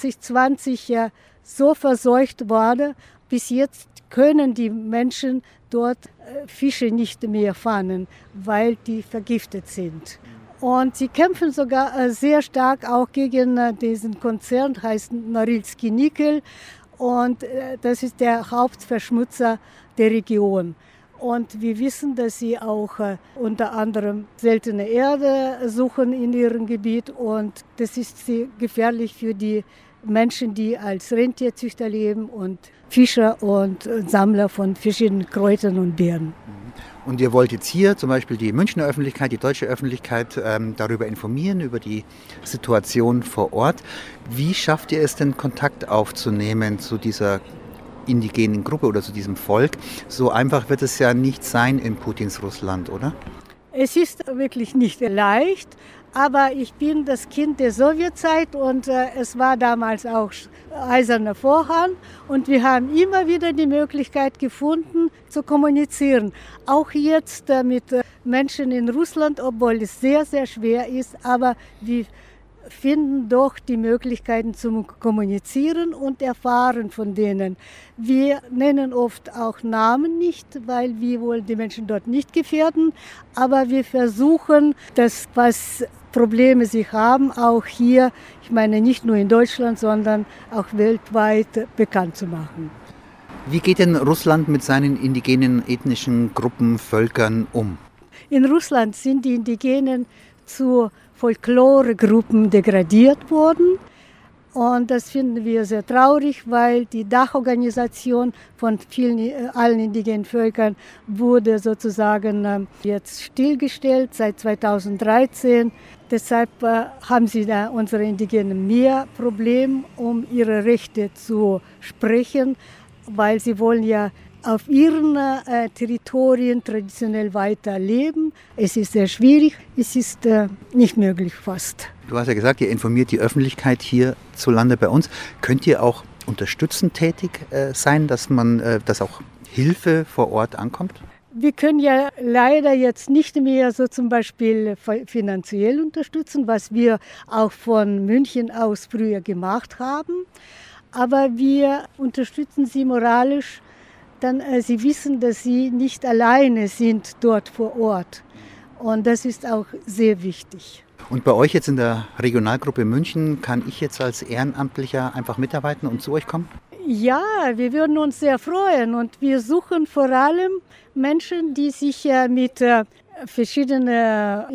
2020 ja so verseucht worden, bis jetzt können die Menschen dort Fische nicht mehr fangen, weil die vergiftet sind. Und sie kämpfen sogar sehr stark auch gegen diesen Konzern, heißt Norilski Nickel. Und das ist der Hauptverschmutzer der Region. Und wir wissen, dass sie auch unter anderem seltene Erde suchen in ihrem Gebiet. Und das ist gefährlich für die Menschen, die als Rentierzüchter leben und Fischer und Sammler von verschiedenen Kräutern und Beeren. Und ihr wollt jetzt hier zum Beispiel die Münchner Öffentlichkeit, die deutsche Öffentlichkeit darüber informieren, über die Situation vor Ort. Wie schafft ihr es denn, Kontakt aufzunehmen zu dieser indigenen Gruppe oder zu diesem Volk? So einfach wird es ja nicht sein in Putins Russland, oder? Es ist wirklich nicht leicht, aber ich bin das Kind der Sowjetzeit und es war damals auch eiserner Vorhang und wir haben immer wieder die Möglichkeit gefunden zu kommunizieren. Auch jetzt mit Menschen in Russland, obwohl es sehr, sehr schwer ist, aber wir finden doch die Möglichkeiten zum Kommunizieren und erfahren von denen. Wir nennen oft auch Namen nicht, weil wir wollen die Menschen dort nicht gefährden, aber wir versuchen, das, was Probleme sie haben, auch hier, ich meine nicht nur in Deutschland, sondern auch weltweit bekannt zu machen. Wie geht denn Russland mit seinen indigenen ethnischen Gruppen, Völkern um? In Russland sind die Indigenen zu Folkloregruppen degradiert worden. Und das finden wir sehr traurig, weil die Dachorganisation von allen indigenen Völkern wurde sozusagen jetzt stillgestellt seit 2013. Deshalb haben sie da unsere Indigenen mehr Probleme, um ihre Rechte zu sprechen, weil sie wollen ja auf ihren Territorien traditionell weiterleben. Es ist sehr schwierig, es ist nicht möglich fast. Du hast ja gesagt, ihr informiert die Öffentlichkeit hierzulande bei uns. Könnt ihr auch unterstützend tätig sein, dass auch Hilfe vor Ort ankommt? Wir können ja leider jetzt nicht mehr so zum Beispiel finanziell unterstützen, was wir auch von München aus früher gemacht haben. Aber wir unterstützen sie moralisch, dann sie wissen, dass sie nicht alleine sind dort vor Ort. Und das ist auch sehr wichtig. Und bei euch jetzt in der Regionalgruppe München, kann ich jetzt als Ehrenamtlicher einfach mitarbeiten und zu euch kommen? Ja, wir würden uns sehr freuen. Und wir suchen vor allem Menschen, die sich mit verschiedenen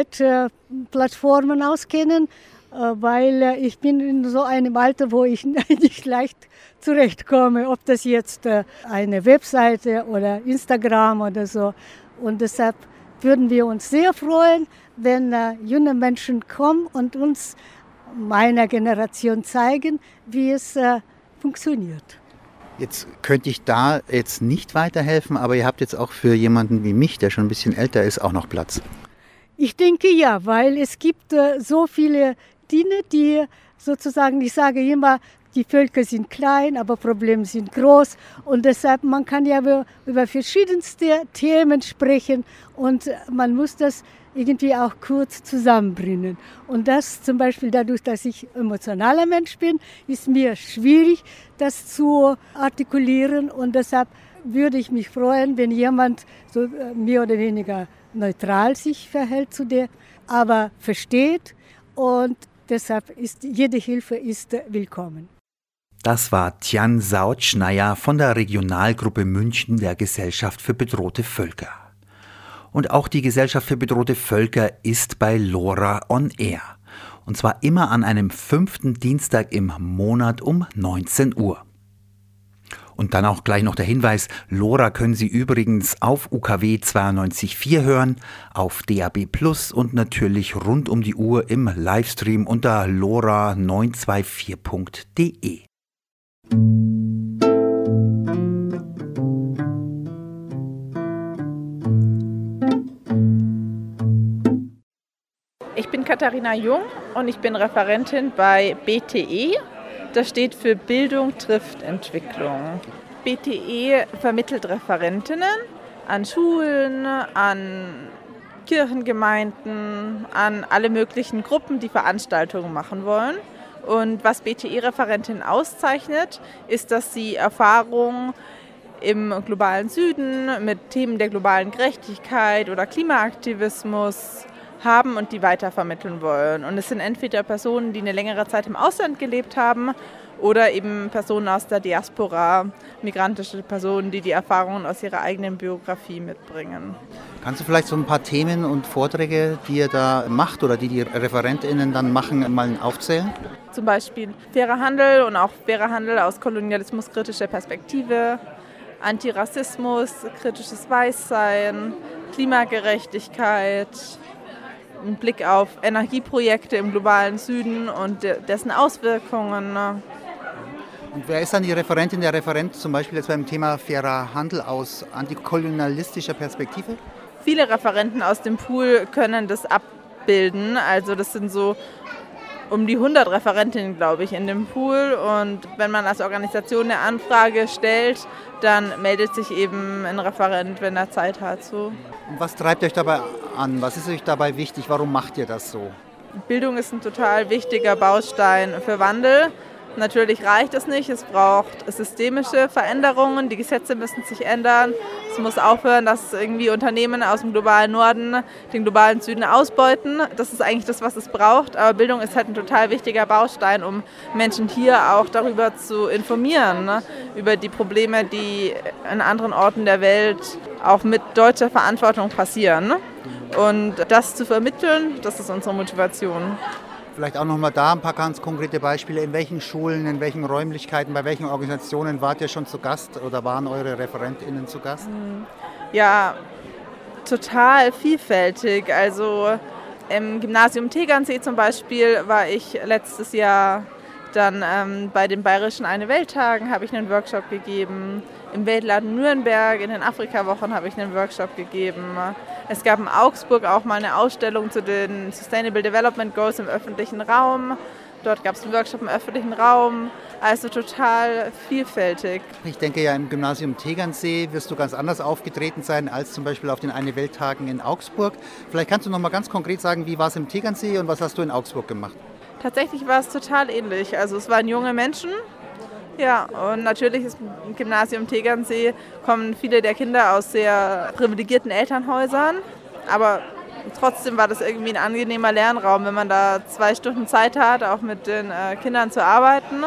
Internetplattformen auskennen, weil ich bin in so einem Alter, wo ich nicht leicht zurechtkomme, ob das jetzt eine Webseite oder Instagram oder so. Und deshalb würden wir uns sehr freuen, wenn junge Menschen kommen und uns, meiner Generation, zeigen, wie es funktioniert. Jetzt könnte ich da jetzt nicht weiterhelfen, aber ihr habt jetzt auch für jemanden wie mich, der schon ein bisschen älter ist, auch noch Platz. Ich denke ja, weil es gibt so viele Dinge, die sozusagen, ich sage immer, die Völker sind klein, aber Probleme sind groß und deshalb, man kann ja über verschiedenste Themen sprechen und man muss das irgendwie auch kurz zusammenbringen. Und das zum Beispiel dadurch, dass ich emotionaler Mensch bin, ist mir schwierig, das zu artikulieren und deshalb würde ich mich freuen, wenn jemand so mehr oder weniger neutral sich verhält zu der, aber versteht und deshalb ist jede Hilfe ist willkommen. Das war Tian Sautschneier von der Regionalgruppe München der Gesellschaft für bedrohte Völker. Und auch die Gesellschaft für bedrohte Völker ist bei LoRa on Air. Und zwar immer an einem 5. Dienstag im Monat um 19 Uhr. Und dann auch gleich noch der Hinweis, LoRa können Sie übrigens auf UKW 92.4 hören, auf DAB+ und natürlich rund um die Uhr im Livestream unter lora924.de. Ich bin Katharina Jung und ich bin Referentin bei BTE. Das steht für Bildung trifft Entwicklung. BTE vermittelt Referentinnen an Schulen, an Kirchengemeinden, an alle möglichen Gruppen, die Veranstaltungen machen wollen. Und was BTE-Referentin auszeichnet, ist, dass sie Erfahrung im globalen Süden mit Themen der globalen Gerechtigkeit oder Klimaaktivismus haben und die weitervermitteln wollen. Und es sind entweder Personen, die eine längere Zeit im Ausland gelebt haben oder eben Personen aus der Diaspora, migrantische Personen, die die Erfahrungen aus ihrer eigenen Biografie mitbringen. Kannst du vielleicht so ein paar Themen und Vorträge, die ihr da macht oder die ReferentInnen dann machen, mal aufzählen? Zum Beispiel fairer Handel und auch fairer Handel aus kolonialismuskritischer Perspektive, Antirassismus, kritisches Weißsein, Klimagerechtigkeit, ein Blick auf Energieprojekte im globalen Süden und dessen Auswirkungen. Und wer ist dann die Referentin, der Referent zum Beispiel jetzt beim Thema fairer Handel aus antikolonialistischer Perspektive? Viele Referenten aus dem Pool können das abbilden. Also das sind so um die 100 Referentinnen, glaube ich, in dem Pool. Und wenn man als Organisation eine Anfrage stellt, dann meldet sich eben ein Referent, wenn er Zeit hat. So. Und was treibt euch dabei an? Was ist euch dabei wichtig? Warum macht ihr das so? Bildung ist ein total wichtiger Baustein für Wandel. Natürlich reicht es nicht, es braucht systemische Veränderungen, die Gesetze müssen sich ändern. Es muss aufhören, dass irgendwie Unternehmen aus dem globalen Norden den globalen Süden ausbeuten. Das ist eigentlich das, was es braucht. Aber Bildung ist halt ein total wichtiger Baustein, um Menschen hier auch darüber zu informieren, ne? Über die Probleme, die an anderen Orten der Welt auch mit deutscher Verantwortung passieren. Ne? Und das zu vermitteln, das ist unsere Motivation. Vielleicht auch nochmal da ein paar ganz konkrete Beispiele. In welchen Schulen, in welchen Räumlichkeiten, bei welchen Organisationen wart ihr schon zu Gast oder waren eure ReferentInnen zu Gast? Ja, total vielfältig. Also im Gymnasium Tegernsee zum Beispiel war ich letztes Jahr dann bei den Bayerischen Eine-Welt-Tagen habe ich einen Workshop gegeben. Im Weltladen Nürnberg, in den Afrika-Wochen habe ich einen Workshop gegeben. Es gab in Augsburg auch mal eine Ausstellung zu den Sustainable Development Goals im öffentlichen Raum. Dort gab es einen Workshop im öffentlichen Raum. Also total vielfältig. Ich denke ja, im Gymnasium Tegernsee wirst du ganz anders aufgetreten sein als zum Beispiel auf den Eine-Welt-Tagen in Augsburg. Vielleicht kannst du noch mal ganz konkret sagen, wie war es im Tegernsee und was hast du in Augsburg gemacht? Tatsächlich war es total ähnlich. Also es waren junge Menschen. Ja, und natürlich ist im Gymnasium Tegernsee kommen viele der Kinder aus sehr privilegierten Elternhäusern. Aber trotzdem war das irgendwie ein angenehmer Lernraum, wenn man da 2 Stunden Zeit hat, auch mit den Kindern zu arbeiten.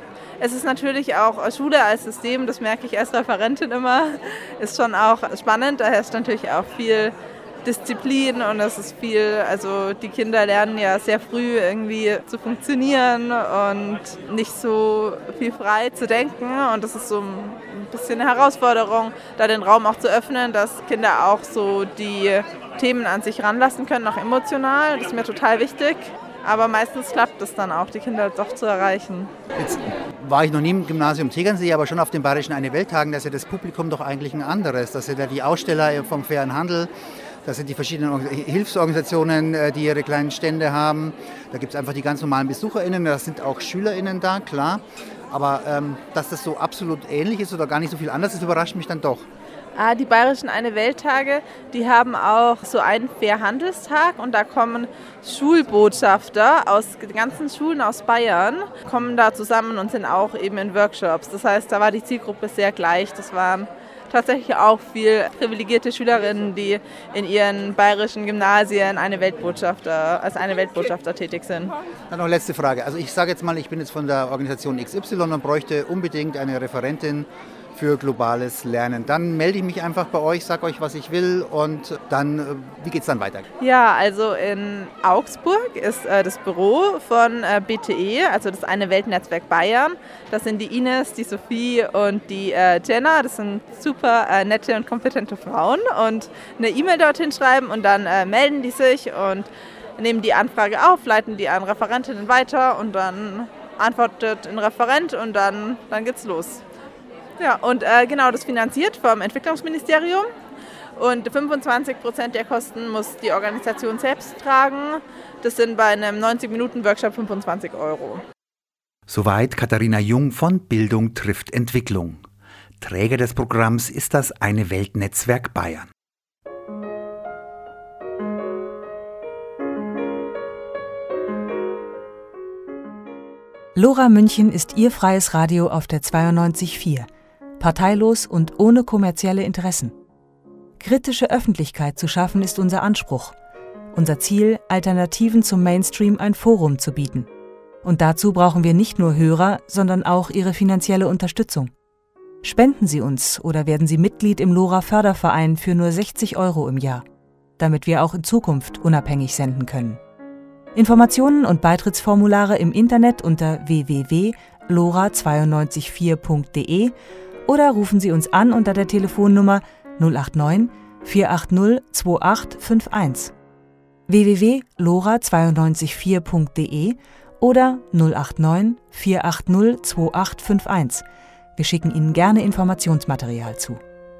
Es ist natürlich auch Schule als System, das merke ich als Referentin immer, ist schon auch spannend. Da herrscht natürlich auch viel Disziplin und es ist viel, also die Kinder lernen ja sehr früh irgendwie zu funktionieren und nicht so viel frei zu denken und das ist so ein bisschen eine Herausforderung, da den Raum auch zu öffnen, dass Kinder auch so die Themen an sich ranlassen können, auch emotional, das ist mir total wichtig. Aber meistens klappt es dann auch, die Kinder doch zu erreichen. Jetzt war ich noch nie im Gymnasium Tegernsee, aber schon auf den Bayerischen Eine-Welt-Tagen, da ist ja das Publikum doch eigentlich ein anderes. Das sind ja die Aussteller vom fairen Handel, das sind die verschiedenen Hilfsorganisationen, die ihre kleinen Stände haben. Da gibt es einfach die ganz normalen BesucherInnen, da sind auch SchülerInnen da, klar. Aber dass das so absolut ähnlich ist oder gar nicht so viel anders ist, überrascht mich dann doch. Die Bayerischen Eine-Welt-Tage, die haben auch so einen Fairhandelstag und da kommen Schulbotschafter aus den ganzen Schulen aus Bayern, kommen da zusammen und sind auch eben in Workshops. Das heißt, da war die Zielgruppe sehr gleich. Das waren tatsächlich auch viel privilegierte Schülerinnen, die in ihren bayerischen Gymnasien als eine Weltbotschafter tätig sind. Dann noch letzte Frage. Also ich sage jetzt mal, ich bin jetzt von der Organisation XY und bräuchte unbedingt eine Referentin für globales Lernen. Dann melde ich mich einfach bei euch, sage euch, was ich will und dann, wie geht es dann weiter? Ja, also in Augsburg ist das Büro von BTE, also das Eine-Welt-Netzwerk Bayern. Das sind die Ines, die Sophie und die Jenna. Das sind super nette und kompetente Frauen und eine E-Mail dorthin schreiben und dann melden die sich und nehmen die Anfrage auf, leiten die an Referentinnen weiter und dann antwortet ein Referent und dann geht's los. Ja, und genau, das finanziert vom Entwicklungsministerium und 25% der Kosten muss die Organisation selbst tragen. Das sind bei einem 90-Minuten-Workshop 25 €. Soweit Katharina Jung von Bildung trifft Entwicklung. Träger des Programms ist das Eine-Welt-Netzwerk Bayern. LoRa München ist Ihr freies Radio auf der 92.4. Parteilos und ohne kommerzielle Interessen. Kritische Öffentlichkeit zu schaffen ist unser Anspruch. Unser Ziel, Alternativen zum Mainstream ein Forum zu bieten. Und dazu brauchen wir nicht nur Hörer, sondern auch Ihre finanzielle Unterstützung. Spenden Sie uns oder werden Sie Mitglied im LoRa Förderverein für nur 60 € im Jahr, damit wir auch in Zukunft unabhängig senden können. Informationen und Beitrittsformulare im Internet unter www.lora924.de oder rufen Sie uns an unter der Telefonnummer 089 480 2851 www.lora924.de oder 089 480 2851. Wir schicken Ihnen gerne Informationsmaterial zu.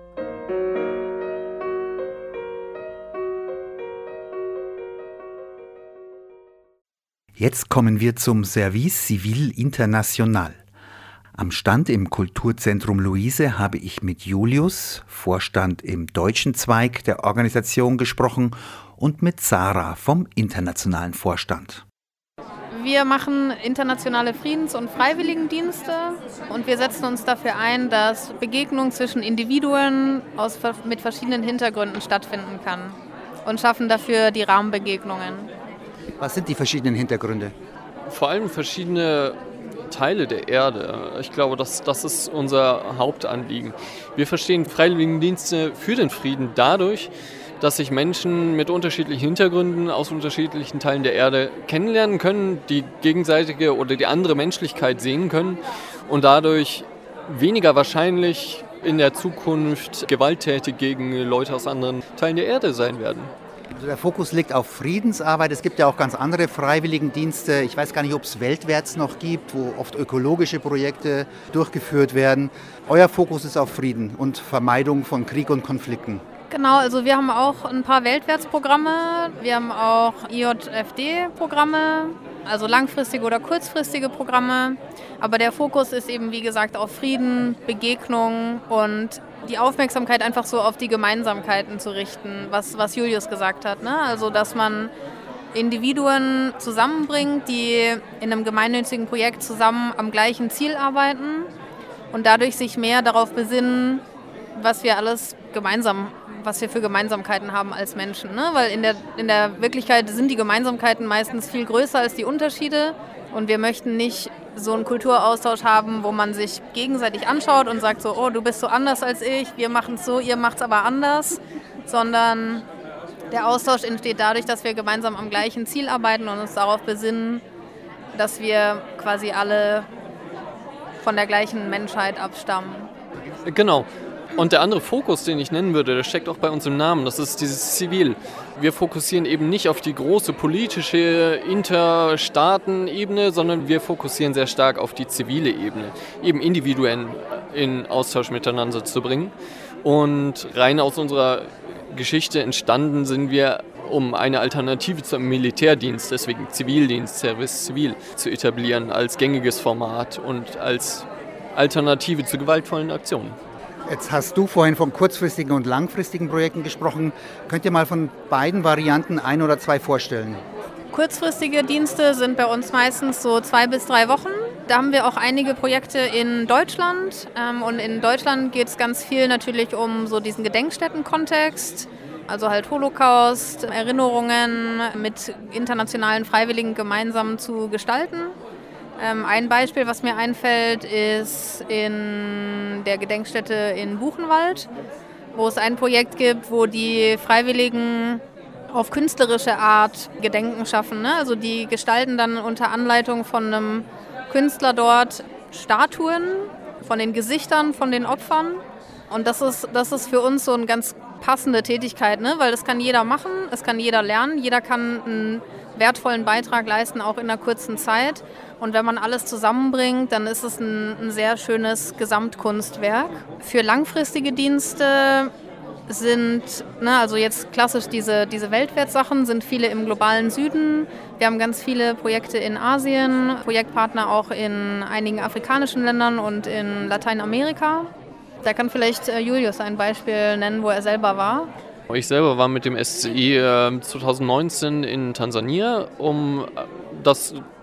Jetzt kommen wir zum Service Civil International. Am Stand im Kulturzentrum Luise habe ich mit Julius, Vorstand im deutschen Zweig der Organisation, gesprochen und mit Sarah vom internationalen Vorstand. Wir machen internationale Friedens- und Freiwilligendienste und wir setzen uns dafür ein, dass Begegnung zwischen Individuen mit verschiedenen Hintergründen stattfinden kann und schaffen dafür die Rahmenbegegnungen. Was sind die verschiedenen Hintergründe? Vor allem verschiedene Teile der Erde. Ich glaube, das ist unser Hauptanliegen. Wir verstehen Freiwilligendienste für den Frieden dadurch, dass sich Menschen mit unterschiedlichen Hintergründen aus unterschiedlichen Teilen der Erde kennenlernen können, die gegenseitige oder die andere Menschlichkeit sehen können und dadurch weniger wahrscheinlich in der Zukunft gewalttätig gegen Leute aus anderen Teilen der Erde sein werden. Also der Fokus liegt auf Friedensarbeit. Es gibt ja auch ganz andere Freiwilligendienste. Ich weiß gar nicht, ob es weltwärts noch gibt, wo oft ökologische Projekte durchgeführt werden. Euer Fokus ist auf Frieden und Vermeidung von Krieg und Konflikten. Genau, also wir haben auch ein paar Weltwärtsprogramme. Wir haben auch IJFD-Programme, also langfristige oder kurzfristige Programme. Aber der Fokus ist eben, wie gesagt, auf Frieden, Begegnung und die Aufmerksamkeit einfach so auf die Gemeinsamkeiten zu richten, was Julius gesagt hat, ne? Also, dass man Individuen zusammenbringt, die in einem gemeinnützigen Projekt zusammen am gleichen Ziel arbeiten und dadurch sich mehr darauf besinnen, was wir für Gemeinsamkeiten haben als Menschen, ne? Weil in der Wirklichkeit sind die Gemeinsamkeiten meistens viel größer als die Unterschiede und wir möchten nicht so einen Kulturaustausch haben, wo man sich gegenseitig anschaut und sagt so, oh, du bist so anders als ich, wir machen es so, ihr macht es aber anders, sondern der Austausch entsteht dadurch, dass wir gemeinsam am gleichen Ziel arbeiten und uns darauf besinnen, dass wir quasi alle von der gleichen Menschheit abstammen. Genau. Und der andere Fokus, den ich nennen würde, der steckt auch bei uns im Namen, das ist dieses Zivil. Wir fokussieren eben nicht auf die große politische Interstaatenebene, sondern wir fokussieren sehr stark auf die zivile Ebene, eben Individuen in Austausch miteinander zu bringen. Und rein aus unserer Geschichte entstanden sind wir, um eine Alternative zum Militärdienst, deswegen Zivildienst, Service Civil, zu etablieren als gängiges Format und als Alternative zu gewaltvollen Aktionen. Jetzt hast du vorhin von kurzfristigen und langfristigen Projekten gesprochen. Könnt ihr mal von beiden Varianten ein oder zwei vorstellen? Kurzfristige Dienste sind bei uns meistens so 2 bis 3 Wochen. Da haben wir auch einige Projekte in Deutschland. Und in Deutschland geht es ganz viel natürlich um so diesen Gedenkstätten-Kontext. Also halt Holocaust, Erinnerungen mit internationalen Freiwilligen gemeinsam zu gestalten. Ein Beispiel, was mir einfällt, ist in der Gedenkstätte in Buchenwald, wo es ein Projekt gibt, wo die Freiwilligen auf künstlerische Art Gedenken schaffen, ne? Also die gestalten dann unter Anleitung von einem Künstler dort Statuen von den Gesichtern von den Opfern. Und das ist für uns so eine ganz passende Tätigkeit, ne? Weil das kann jeder machen, es kann jeder lernen, jeder kann einen wertvollen Beitrag leisten, auch in einer kurzen Zeit. Und wenn man alles zusammenbringt, dann ist es ein sehr schönes Gesamtkunstwerk. Für langfristige Dienste sind, also jetzt klassisch diese Weltwertsachen, sind viele im globalen Süden. Wir haben ganz viele Projekte in Asien, Projektpartner auch in einigen afrikanischen Ländern und in Lateinamerika. Da kann vielleicht Julius ein Beispiel nennen, wo er selber war. Ich selber war mit dem SCI 2019 in Tansania, um das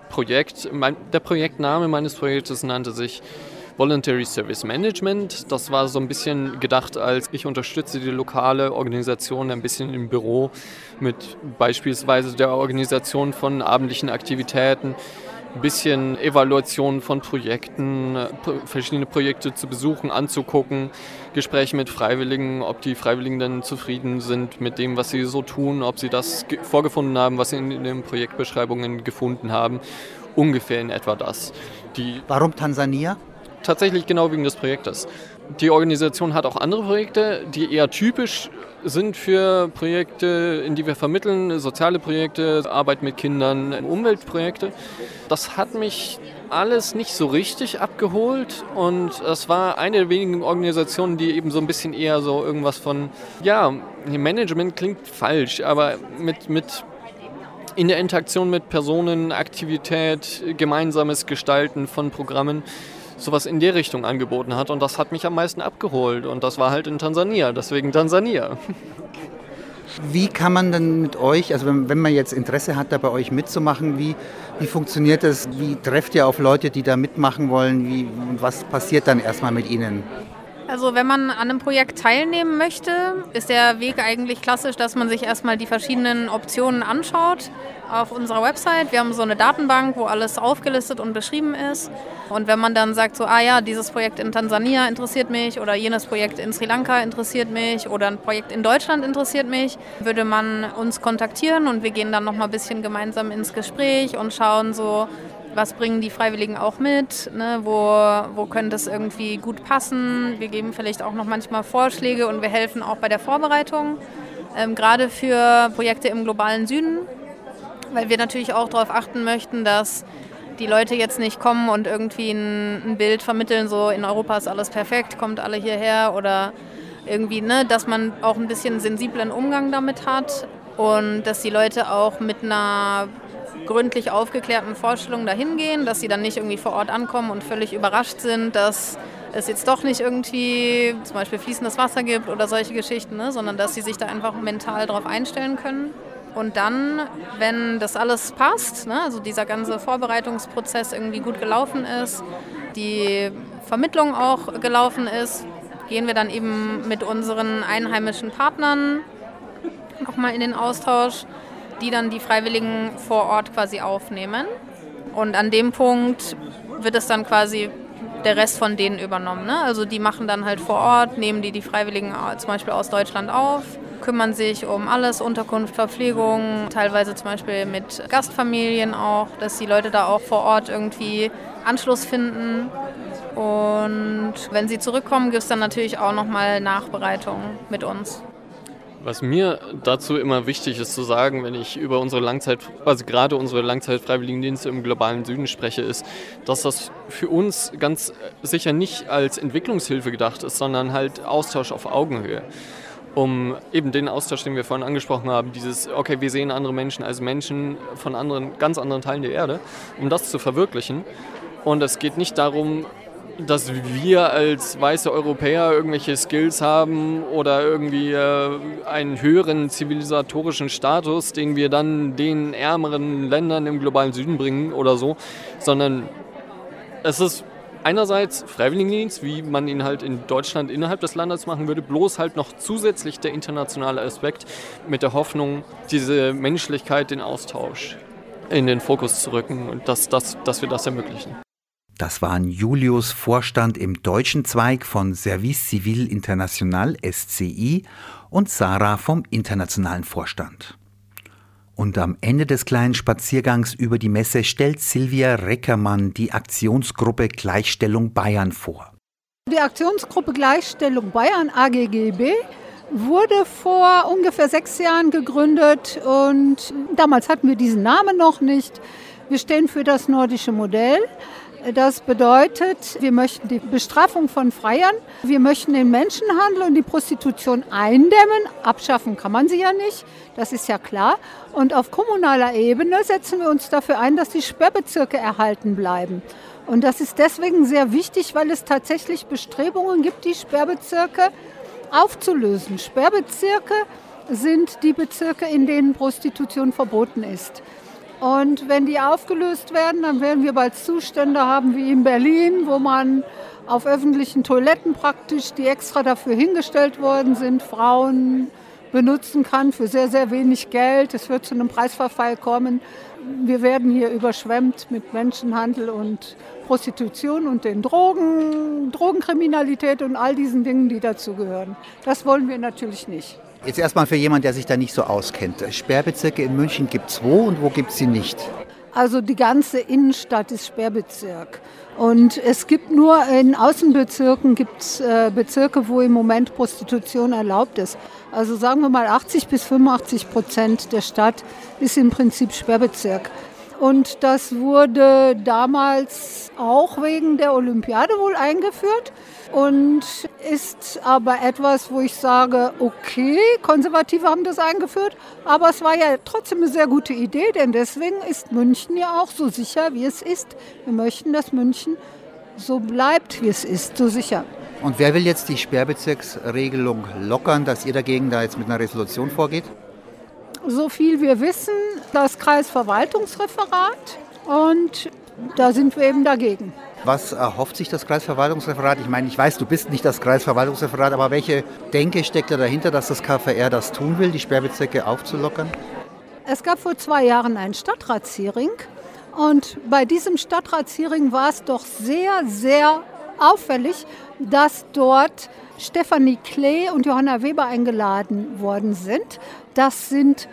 Projekt. Der Projektname meines Projektes nannte sich Voluntary Service Management. Das war so ein bisschen gedacht als, ich unterstütze die lokale Organisation ein bisschen im Büro mit beispielsweise der Organisation von abendlichen Aktivitäten, ein bisschen Evaluation von Projekten, verschiedene Projekte zu besuchen, anzugucken, Gespräche mit Freiwilligen, ob die Freiwilligen dann zufrieden sind mit dem, was sie so tun, ob sie das vorgefunden haben, was sie in den Projektbeschreibungen gefunden haben. Ungefähr in etwa das. Warum Tansania? Tatsächlich genau wegen des Projektes. Die Organisation hat auch andere Projekte, die eher typisch sind für Projekte, in die wir vermitteln, soziale Projekte, Arbeit mit Kindern, Umweltprojekte. Das hat mich alles nicht so richtig abgeholt und es war eine der wenigen Organisationen, die eben so ein bisschen eher so irgendwas von, Management klingt falsch, aber mit in der Interaktion mit Personen, Aktivität, gemeinsames Gestalten von Programmen, sowas in der Richtung angeboten hat und das hat mich am meisten abgeholt und das war halt in Tansania, deswegen Tansania. Wie kann man denn mit euch, also wenn man jetzt Interesse hat, da bei euch mitzumachen, wie funktioniert das? Wie trefft ihr auf Leute, die da mitmachen wollen? Und was passiert dann erstmal mit ihnen? Also wenn man an einem Projekt teilnehmen möchte, ist der Weg eigentlich klassisch, dass man sich erstmal die verschiedenen Optionen anschaut auf unserer Website. Wir haben so eine Datenbank, wo alles aufgelistet und beschrieben ist. Und wenn man dann sagt, so, dieses Projekt in Tansania interessiert mich oder jenes Projekt in Sri Lanka interessiert mich oder ein Projekt in Deutschland interessiert mich, würde man uns kontaktieren und wir gehen dann nochmal ein bisschen gemeinsam ins Gespräch und schauen so, was bringen die Freiwilligen auch mit, ne? Wo könnte es irgendwie gut passen. Wir geben vielleicht auch noch manchmal Vorschläge und wir helfen auch bei der Vorbereitung, gerade für Projekte im globalen Süden, weil wir natürlich auch darauf achten möchten, dass die Leute jetzt nicht kommen und irgendwie ein Bild vermitteln, so in Europa ist alles perfekt, kommt alle hierher oder irgendwie, ne, dass man auch ein bisschen sensiblen Umgang damit hat und dass die Leute auch mit einer gründlich aufgeklärten Vorstellungen dahin gehen, dass sie dann nicht irgendwie vor Ort ankommen und völlig überrascht sind, dass es jetzt doch nicht irgendwie zum Beispiel fließendes Wasser gibt oder solche Geschichten, ne, sondern dass sie sich da einfach mental drauf einstellen können. Und dann, wenn das alles passt, ne, also dieser ganze Vorbereitungsprozess irgendwie gut gelaufen ist, die Vermittlung auch gelaufen ist, gehen wir dann eben mit unseren einheimischen Partnern nochmal in den Austausch, die dann die Freiwilligen vor Ort quasi aufnehmen. Und an dem Punkt wird es dann quasi der Rest von denen übernommen. Ne? Also die machen dann halt vor Ort, nehmen die Freiwilligen zum Beispiel aus Deutschland auf, kümmern sich um alles, Unterkunft, Verpflegung, teilweise zum Beispiel mit Gastfamilien auch, dass die Leute da auch vor Ort irgendwie Anschluss finden. Und wenn sie zurückkommen, gibt es dann natürlich auch nochmal Nachbereitung mit uns. Was mir dazu immer wichtig ist zu sagen, wenn ich über gerade unsere Langzeitfreiwilligendienste im globalen Süden spreche, ist, dass das für uns ganz sicher nicht als Entwicklungshilfe gedacht ist, sondern halt Austausch auf Augenhöhe. Um eben den Austausch, den wir vorhin angesprochen haben, wir sehen andere Menschen als Menschen von ganz anderen Teilen der Erde, um das zu verwirklichen. Und es geht nicht darum, dass wir als weiße Europäer irgendwelche Skills haben oder irgendwie einen höheren zivilisatorischen Status, den wir dann den ärmeren Ländern im globalen Süden bringen oder so, sondern es ist einerseits Freiwilligendienst, wie man ihn halt in Deutschland innerhalb des Landes machen würde, bloß halt noch zusätzlich der internationale Aspekt mit der Hoffnung, diese Menschlichkeit, den Austausch in den Fokus zu rücken und dass wir das ermöglichen. Das waren Julius, Vorstand im deutschen Zweig von Service Civil International SCI und Sarah vom internationalen Vorstand. Und am Ende des kleinen Spaziergangs über die Messe stellt Silvia Reckermann die Aktionsgruppe Gleichstellung Bayern vor. Die Aktionsgruppe Gleichstellung Bayern AGGB wurde vor ungefähr 6 Jahren gegründet und damals hatten wir diesen Namen noch nicht. Wir stehen für das nordische Modell. Das bedeutet, wir möchten die Bestrafung von Freiern, wir möchten den Menschenhandel und die Prostitution eindämmen. Abschaffen kann man sie ja nicht, das ist ja klar. Und auf kommunaler Ebene setzen wir uns dafür ein, dass die Sperrbezirke erhalten bleiben. Und das ist deswegen sehr wichtig, weil es tatsächlich Bestrebungen gibt, die Sperrbezirke aufzulösen. Sperrbezirke sind die Bezirke, in denen Prostitution verboten ist. Und wenn die aufgelöst werden, dann werden wir bald Zustände haben wie in Berlin, wo man auf öffentlichen Toiletten praktisch, die extra dafür hingestellt worden sind, Frauen benutzen kann für sehr, sehr wenig Geld. Es wird zu einem Preisverfall kommen. Wir werden hier überschwemmt mit Menschenhandel und Prostitution und den Drogenkriminalität und all diesen Dingen, die dazugehören. Das wollen wir natürlich nicht. Jetzt erstmal für jemanden, der sich da nicht so auskennt. Sperrbezirke in München gibt es wo und wo gibt es sie nicht? Also die ganze Innenstadt ist Sperrbezirk. Und es gibt nur in Außenbezirken gibt's Bezirke, wo im Moment Prostitution erlaubt ist. Also sagen wir mal 80-85% der Stadt ist im Prinzip Sperrbezirk. Und das wurde damals auch wegen der Olympiade wohl eingeführt und ist aber etwas, wo ich sage, okay, Konservative haben das eingeführt, aber es war ja trotzdem eine sehr gute Idee, denn deswegen ist München ja auch so sicher, wie es ist. Wir möchten, dass München so bleibt, wie es ist, so sicher. Und wer will jetzt die Sperrbezirksregelung lockern, dass ihr dagegen da jetzt mit einer Resolution vorgeht? So viel wir wissen, das Kreisverwaltungsreferat und da sind wir eben dagegen. Was erhofft sich das Kreisverwaltungsreferat? Ich meine, ich weiß, du bist nicht das Kreisverwaltungsreferat, aber welche Denke steckt da dahinter, dass das KVR das tun will, die Sperrbezirke aufzulockern? Es gab vor 2 Jahren ein Stadtratshearing und bei diesem Stadtratshearing war es doch sehr, sehr auffällig, dass dort Stefanie Klee und Johanna Weber eingeladen worden sind. Das sind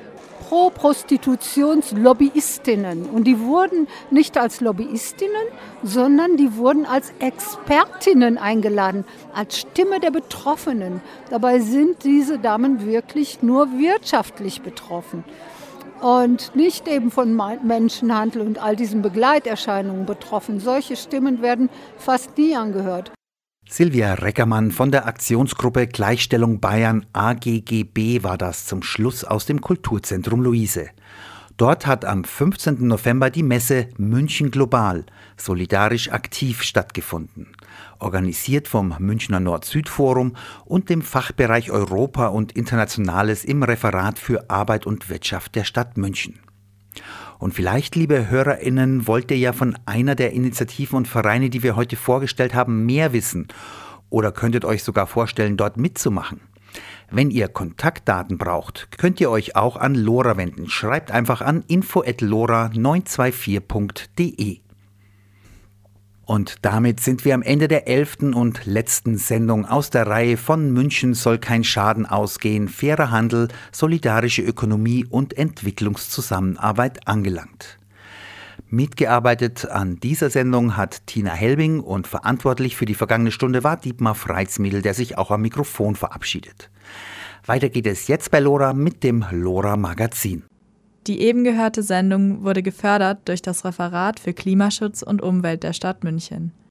Pro-Prostitutions-Lobbyistinnen. Und die wurden nicht als Lobbyistinnen, sondern die wurden als Expertinnen eingeladen, als Stimme der Betroffenen. Dabei sind diese Damen wirklich nur wirtschaftlich betroffen und nicht eben von Menschenhandel und all diesen Begleiterscheinungen betroffen. Solche Stimmen werden fast nie angehört. Silvia Reckermann von der Aktionsgruppe Gleichstellung Bayern AGGB war das zum Schluss aus dem Kulturzentrum Luise. Dort hat am 15. November die Messe München Global, solidarisch aktiv stattgefunden. Organisiert vom Münchner Nord-Süd-Forum und dem Fachbereich Europa und Internationales im Referat für Arbeit und Wirtschaft der Stadt München. Und vielleicht, liebe HörerInnen, wollt ihr ja von einer der Initiativen und Vereine, die wir heute vorgestellt haben, mehr wissen oder könntet euch sogar vorstellen, dort mitzumachen. Wenn ihr Kontaktdaten braucht, könnt ihr euch auch an Lora wenden. Schreibt einfach an info@lora924.de. Und damit sind wir am Ende der 11. und letzten Sendung aus der Reihe von München soll kein Schaden ausgehen, fairer Handel, solidarische Ökonomie und Entwicklungszusammenarbeit angelangt. Mitgearbeitet an dieser Sendung hat Tina Helbing und verantwortlich für die vergangene Stunde war Dietmar Freitsmiedl, der sich auch am Mikrofon verabschiedet. Weiter geht es jetzt bei Lora mit dem Lora Magazin. Die eben gehörte Sendung wurde gefördert durch das Referat für Klimaschutz und Umwelt der Stadt München.